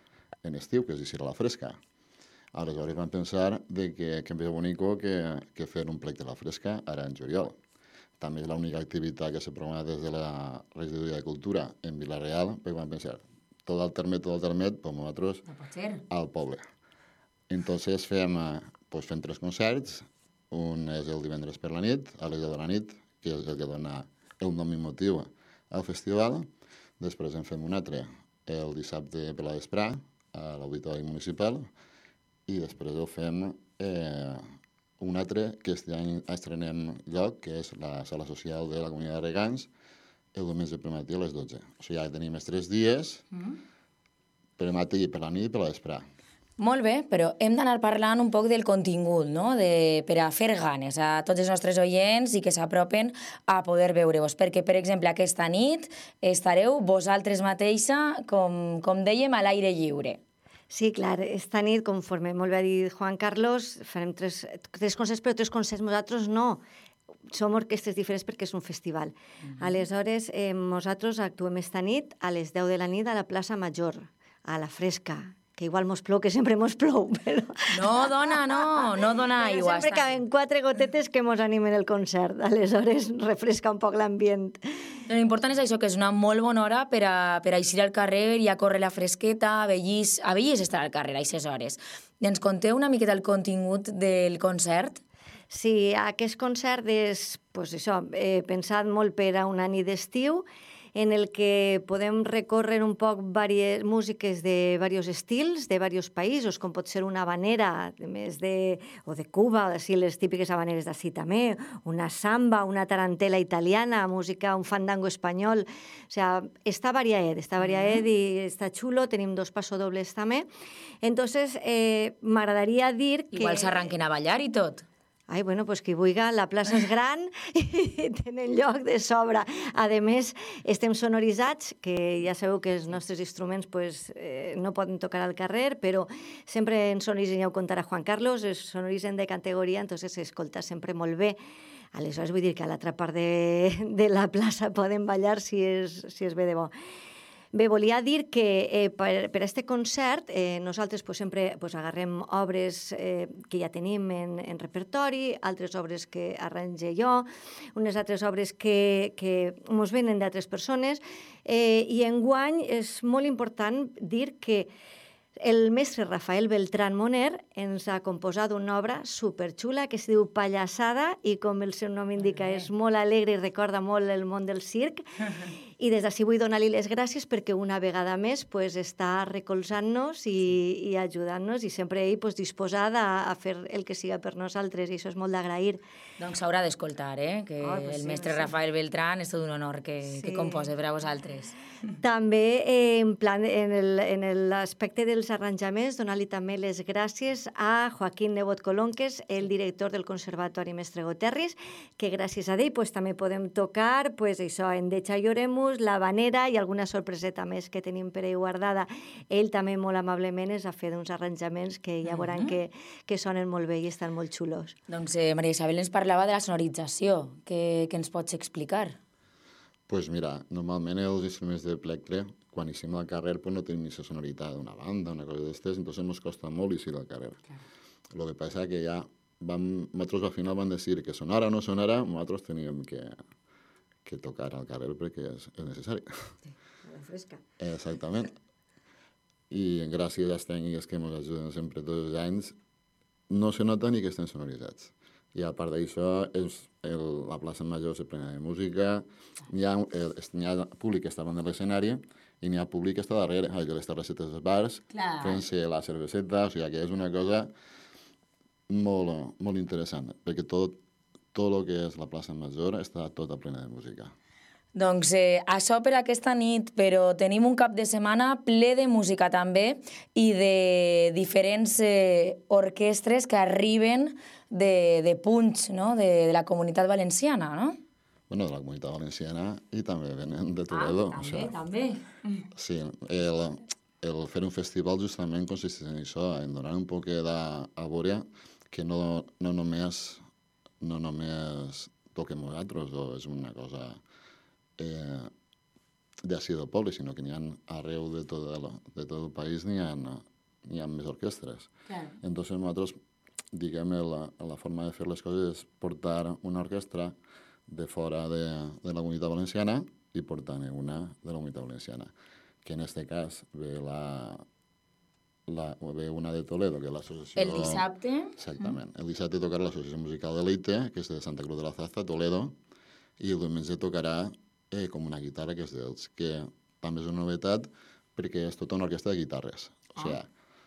R: en estiu, que és dir, a la Fresca. Aleshores vam pensar de que, que més bonico que, que fer un Plectre a la Fresca ara en juliol. També és l'única activitat que s'ha programat des de la Regidoria de Cultura en Vila-real, perquè vam pensar, tot el termet, tot el termet, doncs nosaltres al poble. Entonces fem, pues, fem tres concerts, un és el divendres per la nit, a les deu de la nit, que és el que dona el nom i motiu al festival. Després en fem un altre el dissabte per la vesprà, a l'Auditori Municipal, i després el fem eh, un altre que aquest any estrenem lloc, que és la sala social de la Comunitat de Regants, el diumenge per matí a les dotze. O sigui, ja tenim els tres dies, mm. per matí, per la nit i per la vesprà.
L: Molt bé, però hem d'anar parlant un poc del contingut, no? De, per a fer ganes a tots els nostres oients i que s'apropen a poder veure-vos. Perquè, per exemple, aquesta nit estareu vosaltres mateixa, com, com dèiem, a l'aire lliure.
S: Sí, clar, esta nit, conforme molt bé ha dit Juan Carlos, farem tres, tres concerts, però tres concerts nosaltres no. Som orquestres diferents perquè és un festival. Uh-huh. Aleshores, eh, nosaltres actuem esta nit a les deu de la nit a la plaça Major, a la Fresca, que igual mos plou, que sempre mos plou, però...
L: No, dona, no, no dona aigua.
S: Sempre caben quatre gotetes que mos animen el concert, aleshores refresca un poc l'ambient.
L: L'important és això, que és una molt bona hora per a, per a eixir al carrer i a córrer la fresqueta, a Bellís, a Bellís estar al carrer a aquestes hores. I ens conteu una miqueta el contingut del concert?
S: Sí, aquest concert és, pues això, eh, pensat molt per a una nit d'estiu, en el que podem recórrer un poc diverses músiques de diversos estils, de diversos països, com pot ser una habanera més de, o de Cuba, així les típiques habaneres d'ací també, una samba, una tarantela italiana, música, un fandango espanyol. O sigui, està variat, està variat i està xulo, tenim dos passodobles també. Entonces, eh, m'agradaria dir que...
L: Igual s'arranquen a ballar i tot.
S: Ai, bueno, pues qui vulgui, la plaça és gran i tenen lloc de sobre. A més, estem sonoritzats, que ja sabeu que els nostres instruments pues, eh, no poden tocar al carrer, però sempre en sonoritzen, ja ho contarà Juan Carlos, es sonoritzen de categoria, entonces s'escolta sempre molt bé. Aleshores, vull dir que a l'altra part de, de la plaça poden ballar si és, si és bé de bo. Bé, volia dir que eh, per, per a aquest concert eh, nosaltres pues, sempre pues, agarrem obres eh, que ja tenim en, en repertori, altres obres que arrange jo, unes altres obres que, que ens venen d'altres persones, eh, i enguany és molt important dir que el mestre Rafael Beltrán Moner ens ha composat una obra superxula que es diu Pallassada i, com el seu nom indica, és molt alegre i recorda molt el món del circ. I des d'ací vull donar-li les gràcies perquè una vegada més pues, està recolzant-nos i, i ajudant-nos i sempre ell pues, disposat a, a fer el que siga per nosaltres i això és molt d'agrair.
L: Doncs s'haurà d'escoltar, eh? Que oh, pues el sí, mestre sí. Rafael Beltrán és tot un honor que, sí. que compose per a vosaltres.
S: També eh, en, plan, en l'aspecte dels arranjaments donar-li també les gràcies a Joaquín Nebot Colón, que és el director del Conservatori Mestre Goterris, que gràcies a ell pues, també podem tocar pues, això, en Deixa Lloremus, la Vanera i alguna sorpreseta més que tenim per ell guardada. Ell també molt amablement es ha fet uns arranjaments que ja veuran uh -huh. que, que sonen molt bé i estan molt xulos.
L: Doncs eh, Maria Isabel ens parlava de la sonorització. Què, què ens pots explicar?
R: Doncs pues mira, normalment els instruments de plectre, quan eixim al carrer, pues no tenim ni la sonoritat d'una banda, una cosa d'estes, entonces ens costa molt eixir al carrer. Claro. El que passa que ja vam, nosaltres al final vam dir que sonara o no sonara, nosaltres teníem que, que tocar al carrer perquè és, és necessari.
S: Sí, a la fresca.
R: Exactament. I gràcies a les tècniques que ens ajuden sempre tots els anys, no se nota ni que estem sonoritzats. I a part d'això, la plaça Major se plena de música, n'hi ha, hi ha públic que està davant de l'escenari i n'hi ha públic que està darrere, allò les terrassetes dels bars, fent-se la cerveseta, o sigui que és una cosa molt, molt interessant, perquè tot, tot el que és la plaça Major està tota plena de música.
L: Doncs eh, això per aquesta nit, però tenim un cap de setmana ple de música també i de diferents eh, orquestres que arriben de, de punts, no?, de, de la Comunitat Valenciana, no?
R: Bueno, de la Comunitat Valenciana i també venen de Toledo.
L: Ah, també,
R: o sea,
L: també.
R: Sí, el, el fer un festival justament consisteix en això, en donar un poc de a veure que no, no només no només toquem nosaltres, o és una cosa eh, d'ací del poble, sinó que n'hi ha arreu de tot el, de tot el país, n'hi ha, n'hi ha més orquestres.
L: Claro.
R: Entonces nosaltres, diguem, la, la forma de fer les coses és portar una orquestra de fora de, de la Comunitat Valenciana i portar-ne una de la Comunitat Valenciana, que en este cas ve la... La, ve una de Toledo, que és l'associació...
L: El dissabte?
R: Exactament. El dissabte tocarà l'associació musical de Leite, que és de Santa Cruz de la Zasta, Toledo, i el diumenge tocarà eh, com una guitarra que és d'ells, que també és una novetat perquè és tota una orquestra de guitarres. O sigui,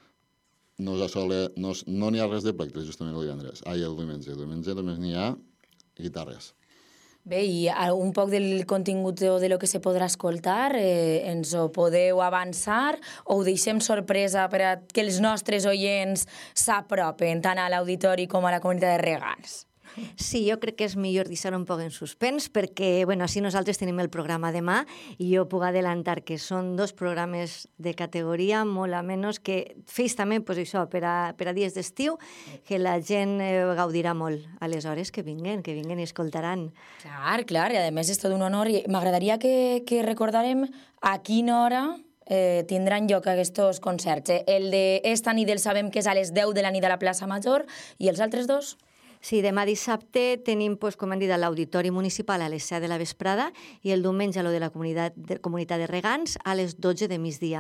R: no n'hi sola, no, no ha res de plectres justament el divendres. Ai, el diumenge. El diumenge només n'hi ha guitarres.
L: Bé, i un poc del contingut o de lo que se podrà escoltar, eh, ens ho podeu avançar o ho deixem sorpresa per a que els nostres oients s'apropen tant a l'auditori com a la comunitat de regants?
S: Sí, jo crec que és millor deixar un poc en suspens perquè, bueno, així nosaltres tenim el programa demà i jo puc adelantar que són dos programes de categoria molt a menys que fes també, pues això, per a, per a dies d'estiu, que la gent eh, gaudirà molt. Aleshores, que vinguen, que vinguen i escoltaran.
L: Clar, clar, i a més és tot un honor. M'agradaria que, que recordarem a quina hora eh, tindran lloc aquests concerts. Eh? El d'esta nit el sabem que és a les deu de la nit a la plaça Major i els altres dos?
S: Sí, demà dissabte tenim, pues, com hem dit, l'Auditori Municipal a les set de la vesprada i el diumenge a lo de la comunitat de, comunitat de regants a les dotze de migdia.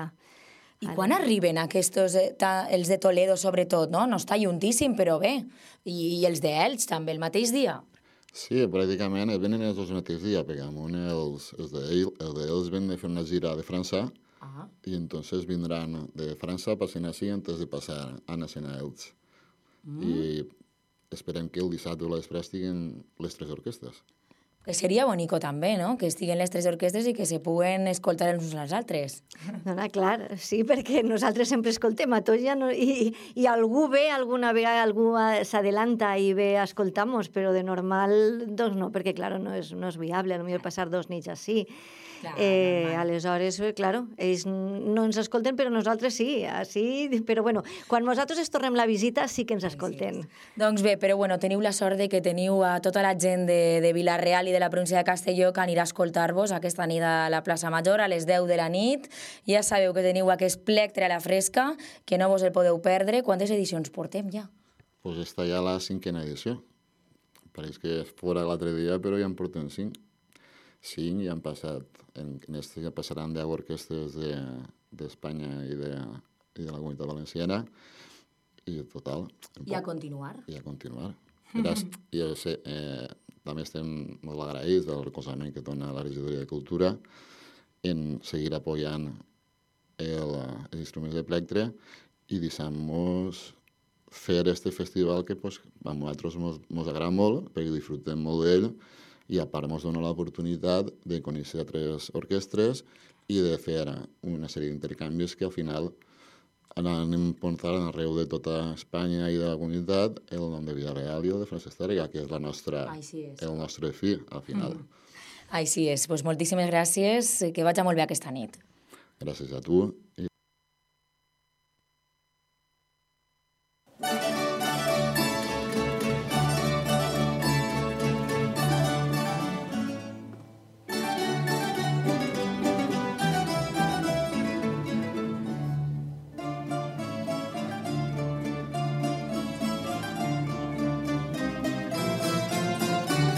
L: I quan arriben aquests, els de Toledo sobretot, no? No està juntíssim, però bé. I, i els d'Elx també el mateix dia?
R: Sí, pràcticament venen els dos el mateix dia, perquè amunt els, els d'Elx venen de fer una gira de França ah. i entonces vindran de França passant així antes de passar a anar a Elx. Mm. I esperem que el dissabte o l'espre estiguen les tres orquestres.
L: Que seria bonico també, no?, que estiguen les tres orquestres i que se puguen escoltar els uns als altres.
S: No, no, clar, sí, perquè nosaltres sempre escoltem a tots ja no, i, i algú ve, alguna vegada algú s'adelanta i ve a escoltar-nos, però de normal, doncs no, perquè, clar, no és, no és viable, potser passar dos nits així. Clar, eh, aleshores, claro, ells no ens escolten, però nosaltres sí, així, però bueno, quan nosaltres es tornem la visita sí que ens escolten.
L: Sí, sí. Doncs bé, però bueno, teniu la sort de que teniu a tota la gent de, de Vila-real i de la província de Castelló que anirà a escoltar-vos aquesta nit a la plaça Major a les deu de la nit. Ja sabeu que teniu aquest plectre a la fresca, que no vos el podeu perdre. Quantes edicions portem ja?
R: Pues està ja la cinquena edició. Pareix que fora l'altre dia, però ja en portem cinc. Cinc i han passat, en este ja passaran deu orquestres d'Espanya de, i, de, i de la Comunitat Valenciana, i total...
L: I a continuar.
R: I a continuar. Gràcies. I jo sé, eh, també estem molt agraïts del recolzament que dona la regidoria de Cultura en seguir apoyant el, els instruments de plectre i deixant-nos fer este festival que pues, a nosaltres ens agrada molt, perquè disfrutem molt d'ell, i a part ens dona l'oportunitat de conèixer altres orquestres i de fer una sèrie d'intercanvis que al final anem portant arreu de tota Espanya i de la comunitat el nom de Vila-real i el de Francesc Tàrrega, que és, la nostra,
L: sí és.
R: el nostre fi, al final.
L: Mm. Així és. Pues moltíssimes gràcies, que vaig molt bé aquesta nit.
R: Gràcies a tu. I...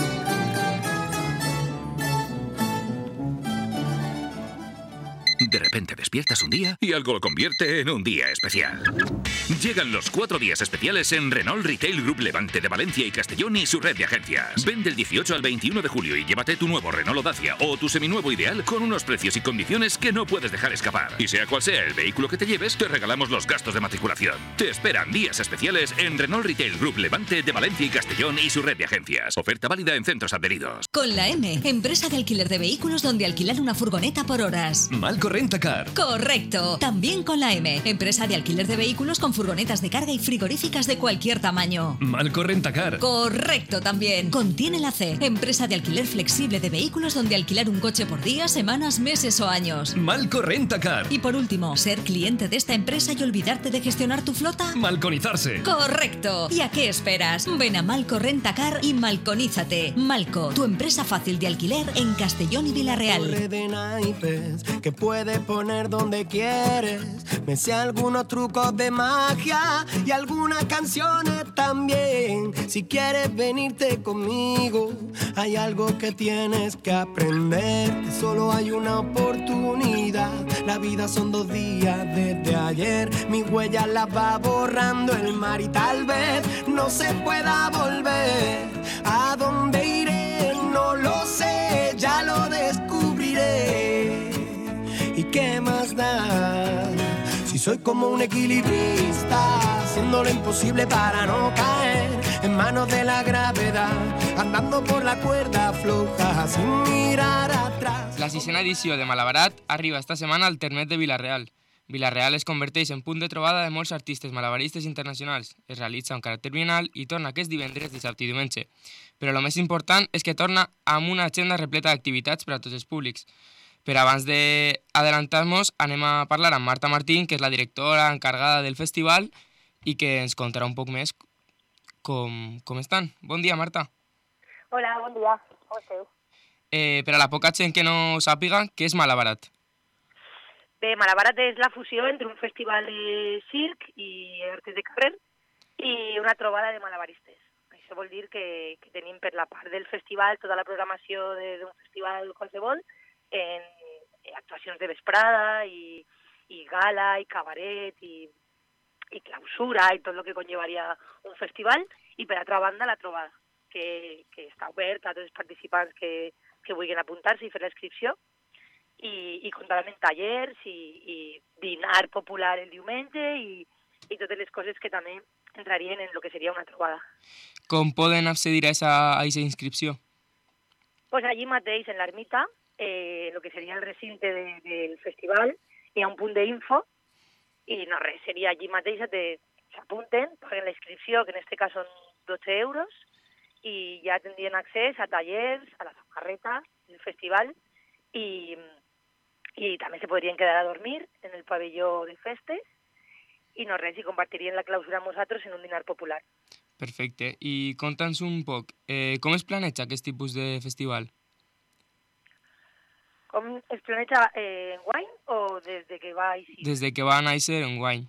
E: De repente repente despiertas un día y algo lo convierte en un día especial. Llegan los cuatro días especiales en Renault Retail Group Levante de Valencia y Castellón y su red de agencias. Ven del dieciocho al veintiuno de julio y llévate tu nuevo Renault Dacia o tu seminuevo ideal con unos precios y condiciones que no puedes dejar escapar. Y sea cual sea el vehículo que te lleves, te regalamos los gastos de matriculación. Te esperan días especiales en Renault Retail Group Levante de Valencia y Castellón y su red de agencias. Oferta válida en centros adheridos.
T: Con la M, empresa de alquiler de vehículos donde alquilar una furgoneta por horas.
F: Malco Rentacar.
T: Correcto. También con la M, empresa de alquiler de vehículos con furgonetas de carga y frigoríficas de cualquier tamaño.
F: Malco Rentacar.
T: Correcto también. Contiene la C, empresa de alquiler flexible de vehículos donde alquilar un coche por días, semanas, meses o años.
F: Malco Rentacar.
T: Y por último, ser cliente de esta empresa y olvidarte de gestionar tu flota.
F: Malconizarse.
T: Correcto. ¿Y a qué esperas? Ven a Malco Rentacar y malconízate. Malco, tu empresa fácil de alquiler en Castellón y Villarreal.
K: Torre de naipes que puedes poner donde quieres. Me sé algunos trucos de magia y algunas canciones también. Si quieres venirte conmigo, hay algo que tienes que aprender. Que solo hay una oportunidad. La vida son dos días desde ayer. Mi huella la va borrando el mar y tal vez no se pueda volver. ¿A dónde iré? No lo sé, ya lo descubriré. ¿Y qué más da? Si soy como un equilibrista, haciendo lo imposible para no caer en manos de la gravedad, andando por la cuerda floja sin mirar atrás.
B: La sisena edició de Malabarat arriba esta setmana al Termet de Vila-real. Vila-real es converteix en punt de trobada de molts artistes malabaristes internacionals. Es realitza un caràcter bienal i torna aquest divendres, dissabte i diumenge. Però el més important és que torna amb una agenda repleta d'activitats per a tots els públics. Però abans d'adelantar-nos anem a parlar amb Marta Martín, que és la directora encargada del festival i que ens contarà un poc més com, com estan. Bon dia, Marta.
U: Hola, bon dia. Com esteu?
B: Eh, per a la poca gent que no sàpiga, què és Malabarat?
U: Bé, Malabarat és la fusió entre un festival de circ i artes de carrer i una trobada de malabaristes. Això vol dir que, que tenim per la part del festival tota la programació d'un festival qualsevol en actuacions de vesprada i, i gala i cabaret i, i clausura i tot el que conllevaria un festival, i per altra banda la trobada, que, que està oberta a tots els participants que, que vulguin apuntar-se i fer la inscripció. I, i comptarem en tallers i, i dinar popular el diumenge i, i totes les coses que també entrarien en el que seria una trobada.
B: Com poden accedir a aquesta inscripció?
U: Pues allí mateix, en l'ermita, eh, el que seria el recinte de, del festival, hi ha un punt d'info i no res, seria allí mateix, s'apunten, paguen la inscripció, que en aquest cas són dotze euros, i ja tindrien accés a tallers, a la samarreta del festival, i i també se podrien quedar a dormir en el pavelló de festes i no res, i compartirien la clausura amb nosaltres en un dinar popular.
B: Perfecte. I conta'ns un poc, eh, com es planeja aquest tipus de festival?
U: Com es planeja eh, enguany o des de que va així?
B: Des de que va néixer enguany.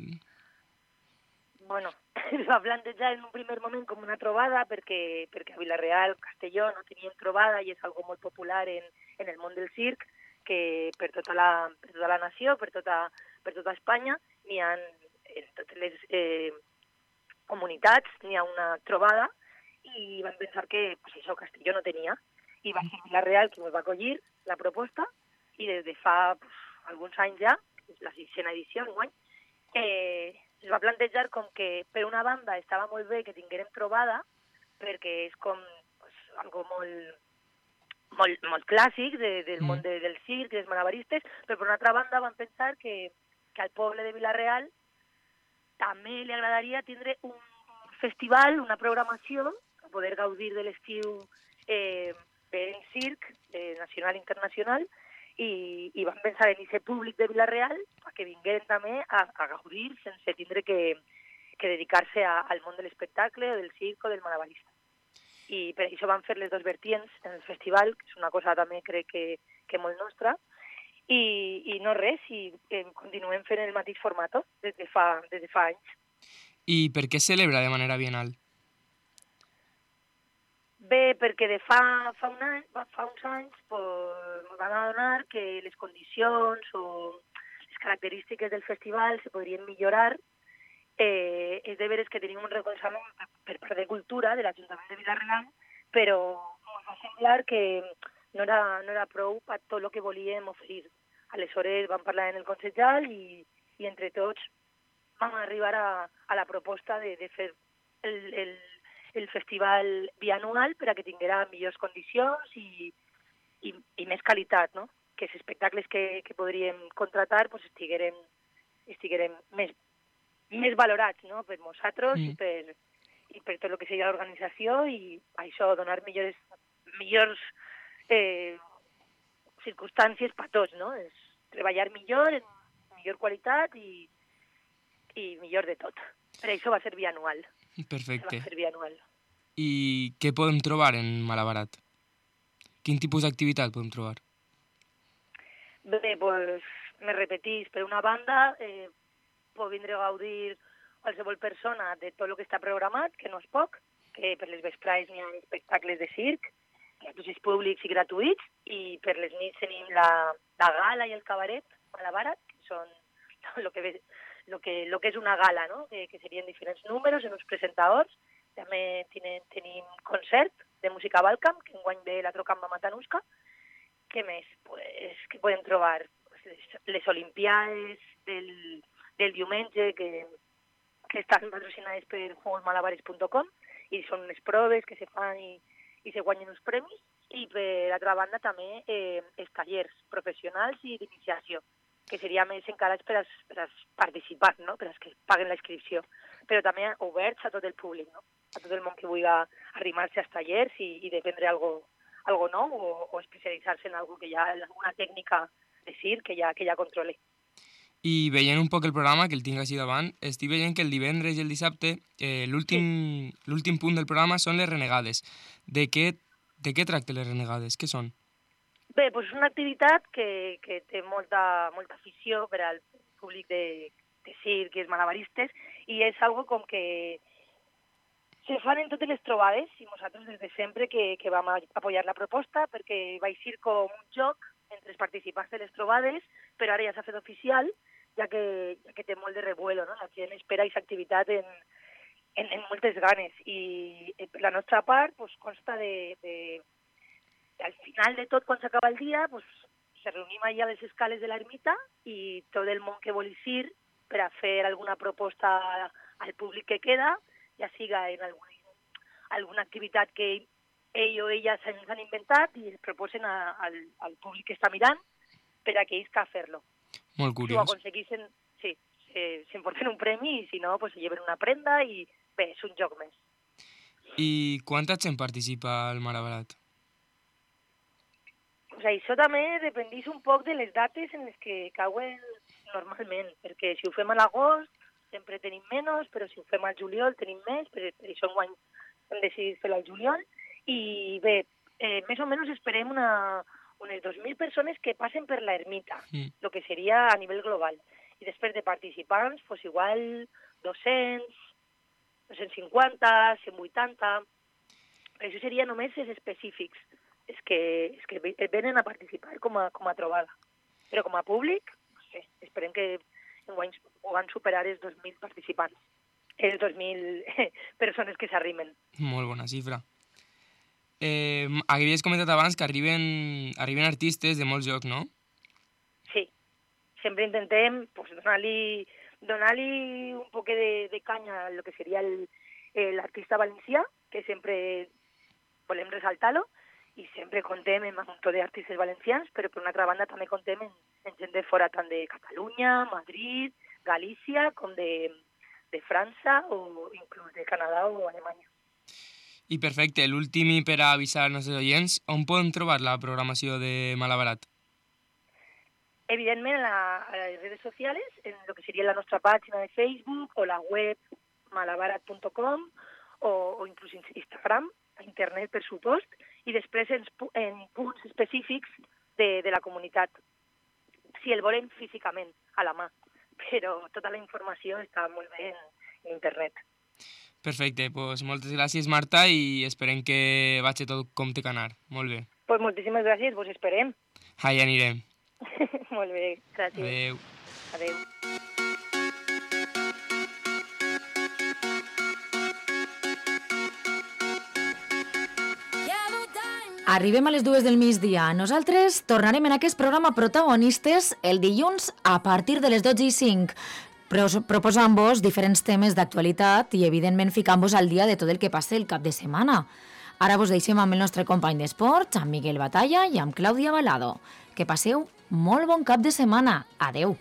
U: Bueno, es va plantejar en un primer moment com una trobada perquè, perquè a Vila-real, Castelló, no tenien trobada i és algo molt popular en, en el món del circ, que per tota la, per tota la nació, per tota, per tota Espanya, n'hi ha en totes les eh, comunitats, n'hi ha una trobada, i van pensar que pues, això Castelló no tenia. I va ser Vila-real qui ens va acollir la proposta, i des de fa pues, alguns anys ja, la sisena edició, enguany, eh, es va plantejar com que per una banda estava molt bé que tinguérem trobada, perquè és com pues, algo molt... molt, molt clàssic de, del món de, del circ i dels malabaristes, però per una altra banda van pensar que, que al poble de Vila-real també li agradaria tindre un festival, una programació, poder gaudir de l'estiu eh, en circ eh, nacional i internacional, i, i van pensar en aquest públic de Vila-real que vingueren també a, a gaudir sense tindre que, que dedicar-se a, al món de l'espectacle o del circ o del malabarista. I per això van fer les dos vertients en el festival, que és una cosa també crec que, que molt nostra, i, i no res, i eh, continuem fent el mateix format des de fa, des de fa anys.
B: I per què es celebra de manera bienal?
U: Bé, perquè de fa, fa, un any, fa uns anys pues, vam adonar que les condicions o les característiques del festival se podrien millorar. Eh, és de veres que tenim un recolzament per part de Cultura de l'Ajuntament de Vila-real, però ens va semblar que no era, no era prou per tot el que volíem oferir. Aleshores vam parlar en el Consellal i, i entre tots vam arribar a, a la proposta de, de fer el, el el festival bianual per a que tinguera millors condicions i, i, i més qualitat, no? Que els espectacles que, que podríem contratar pues, estigueren, estigueren més, més valorats, no? Per nosaltres mm. i, per, i per tot el que seria l'organització i això, donar millors, millors eh, circumstàncies per tots, no? És treballar millor, en millor qualitat i, i millor de tot. Per això va ser bianual.
B: Perfecte.
U: Va ser bianual.
B: I què podem trobar en Malabarat? Quin tipus d'activitat podem trobar?
U: Bé, doncs, me repetís, per una banda, eh, pot vindre a gaudir qualsevol persona de tot el que està programat, que no és poc, que per les vesprades n'hi ha espectacles de circ, gratuïts públics i gratuïts, i per les nits tenim la, la gala i el cabaret Malabarat, que són el que ve lo que, lo que és una gala, no? que, que serien diferents números en uns presentadors. També tenim, tenim concert de música Balcam, que enguany ve la Trocamba Matanuska. Què més? Pues, que podem trobar pues, les, les Olimpiades del, del diumenge que, que estan patrocinades per juegos malabares punt com i són unes proves que se fan i, i se guanyen uns premis. I per altra banda també eh, els tallers professionals i d'iniciació, que seria més encarats per als, per als participants, no? Per als que paguen la inscripció, però també oberts a tot el públic, no? A tot el món que vulgui arrimar-se als tallers i, i dependre algo, algo nou o, o especialitzar-se en algo que ja, alguna tècnica de circ que ja, que ja controle.
B: I veient un poc el programa, que el tinc així davant, estic veient que el divendres i el dissabte eh, l'últim sí. l'últim punt del programa són les renegades. De què, de què tracten les renegades? Què són?
U: Bé, doncs és una activitat que, que té molta, molta afició per al públic de, de circ i els malabaristes i és algo com que se fan en totes les trobades i nosaltres des de sempre que, que vam apoyar la proposta perquè va ser com un joc entre els participants de les trobades, però ara ja s'ha fet oficial, ja que, ja que té molt de revuelo, no? La gent espera aquesta activitat en, en, en moltes ganes i per la nostra part pues, consta de... de al final de tot, quan s'acaba el dia, pues, se reunim allà a les escales de l'ermita i tot el món que vol ir per a fer alguna proposta al públic que queda, ja siga en alguna, alguna activitat que ell o ella s'han inventat i es proposen a, al, al públic que està mirant per a que ells que fer-lo.
B: Molt curiós.
U: Si ho aconseguissin, sí, s'emporten un premi i si no, pues, se lleven una prenda i bé, és un joc més.
B: I quanta gent participa al Malabarat?
U: Pues això també dependís un poc de les dates en les que cauen normalment, perquè si ho fem a l'agost sempre tenim menys, però si ho fem al juliol tenim més, per, per això enguany hem decidit fer-lo al juliol. I bé, eh, més o menys esperem una, unes dos mil persones que passen per l'ermita, mm. el que seria a nivell global. I després de participants, pues igual dos-cents, dos-cents cinquanta, cent vuitanta... Però això seria només els específics. És que, és que venen a participar com a, com a trobada. Però com a públic, no sé, esperem que enguany van superar els dos mil participants, els dos mil persones que s'arrimen.
B: Molt bona xifra. Eh, havies comentat abans que arriben, arriben artistes de molts llocs, no?
U: Sí, sempre intentem pues, donar-li donar-li un poc de, de canya a lo que seria l'artista valencià, que sempre volem resaltar-lo, i sempre contem amb un munt d'artistes valencians, però per una altra banda també contem en, en gent de fora, tant de Catalunya, Madrid, Galícia, com de, de França o inclús de Canadà o Alemanya.
B: I perfecte, l'últim per a avisar als nostres oients, on poden trobar la programació de Malabarat?
U: Evidentment a, a les redes socials, en el que seria la nostra pàgina de Facebook o la web malabarat punt com o, o inclús Instagram, a internet per supost, i després en, en punts específics de, de la comunitat, si el volen físicament, a la mà. Però tota la informació està molt bé en, en internet.
B: Perfecte, doncs moltes gràcies, Marta, i esperem que vagi tot com té que anar. Molt bé.
U: Pues moltíssimes gràcies, vos esperem.
B: Allà anirem.
U: Molt bé, gràcies.
B: Adéu.
U: Adéu.
L: Arribem a les dues del migdia. Nosaltres tornarem en aquest programa protagonistes el dilluns a partir de les dotze i cinc. Proposant-vos diferents temes d'actualitat i, evidentment, ficant-vos al dia de tot el que passa el cap de setmana. Ara vos deixem amb el nostre company d'esports, amb Miguel Batalla i amb Clàudia Balado. Que passeu molt bon cap de setmana. Adeu.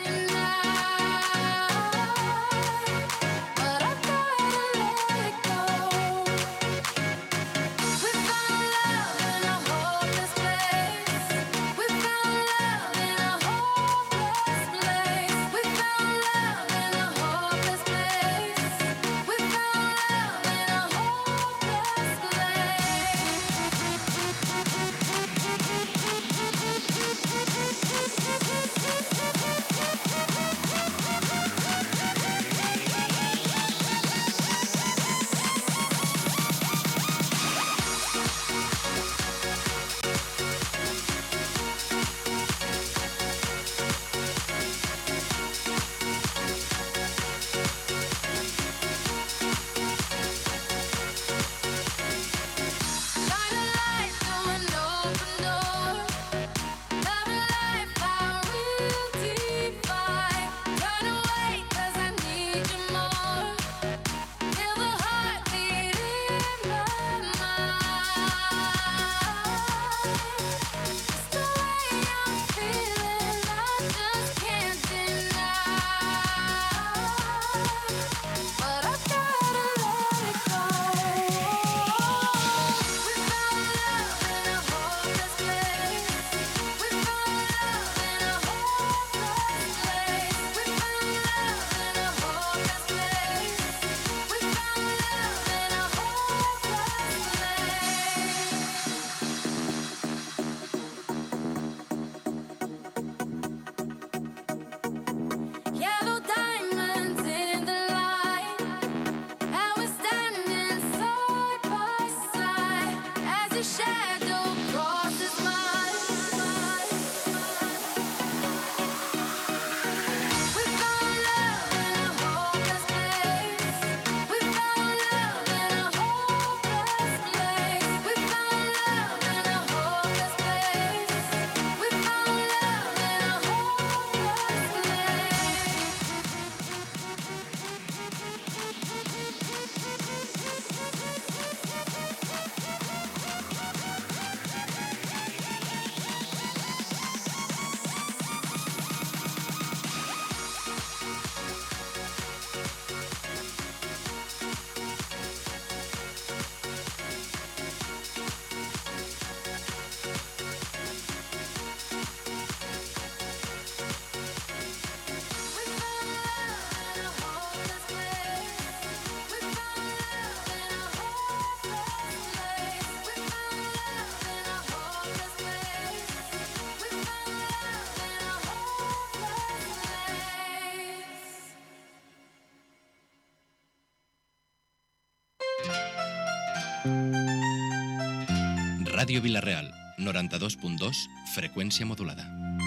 C: Ràdio Vila-real, noranta-dos punt dos, freqüència modulada.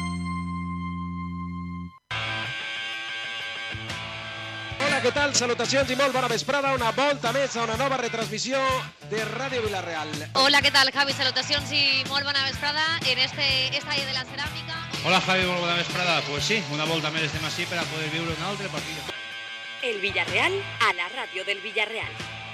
V: Hola, què tal? Salutacions i molt bona vesprada. Una volta més a una nova retransmissió de Ràdio Vila-real.
W: Hola, què tal, Javi? Salutacions i molt bona vesprada en este estall de la ceràmica.
X: Hola, Javi, molt bona vesprada. Pues sí, una volta més estem així per a poder viure un altre partit.
I: El Villarreal a la ràdio del Villarreal.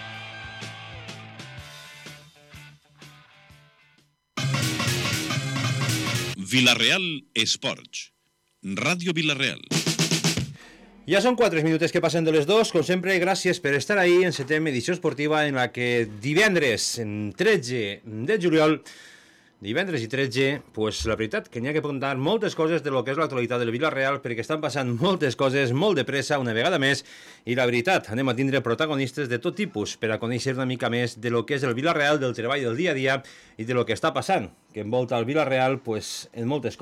Y: Vila-real Esports. Ràdio Vila-real.
Z: Ja són quatre minuts que passen de les dos. Com sempre, gràcies per estar ahí en setena edició esportiva en la que divendres, en tretze de juliol, divendres i tretze, pues la veritat que n'hi ha que contar moltes coses de lo que és l'actualitat del Vila-real, perquè estan passant moltes coses molt de pressa una vegada més, i la veritat, anem a tindre protagonistes de tot tipus per a conèixer una mica més de lo que és el Vila-real, del treball del dia a dia i de lo que està passant, que envolta el Vila-real pues, en moltes coses.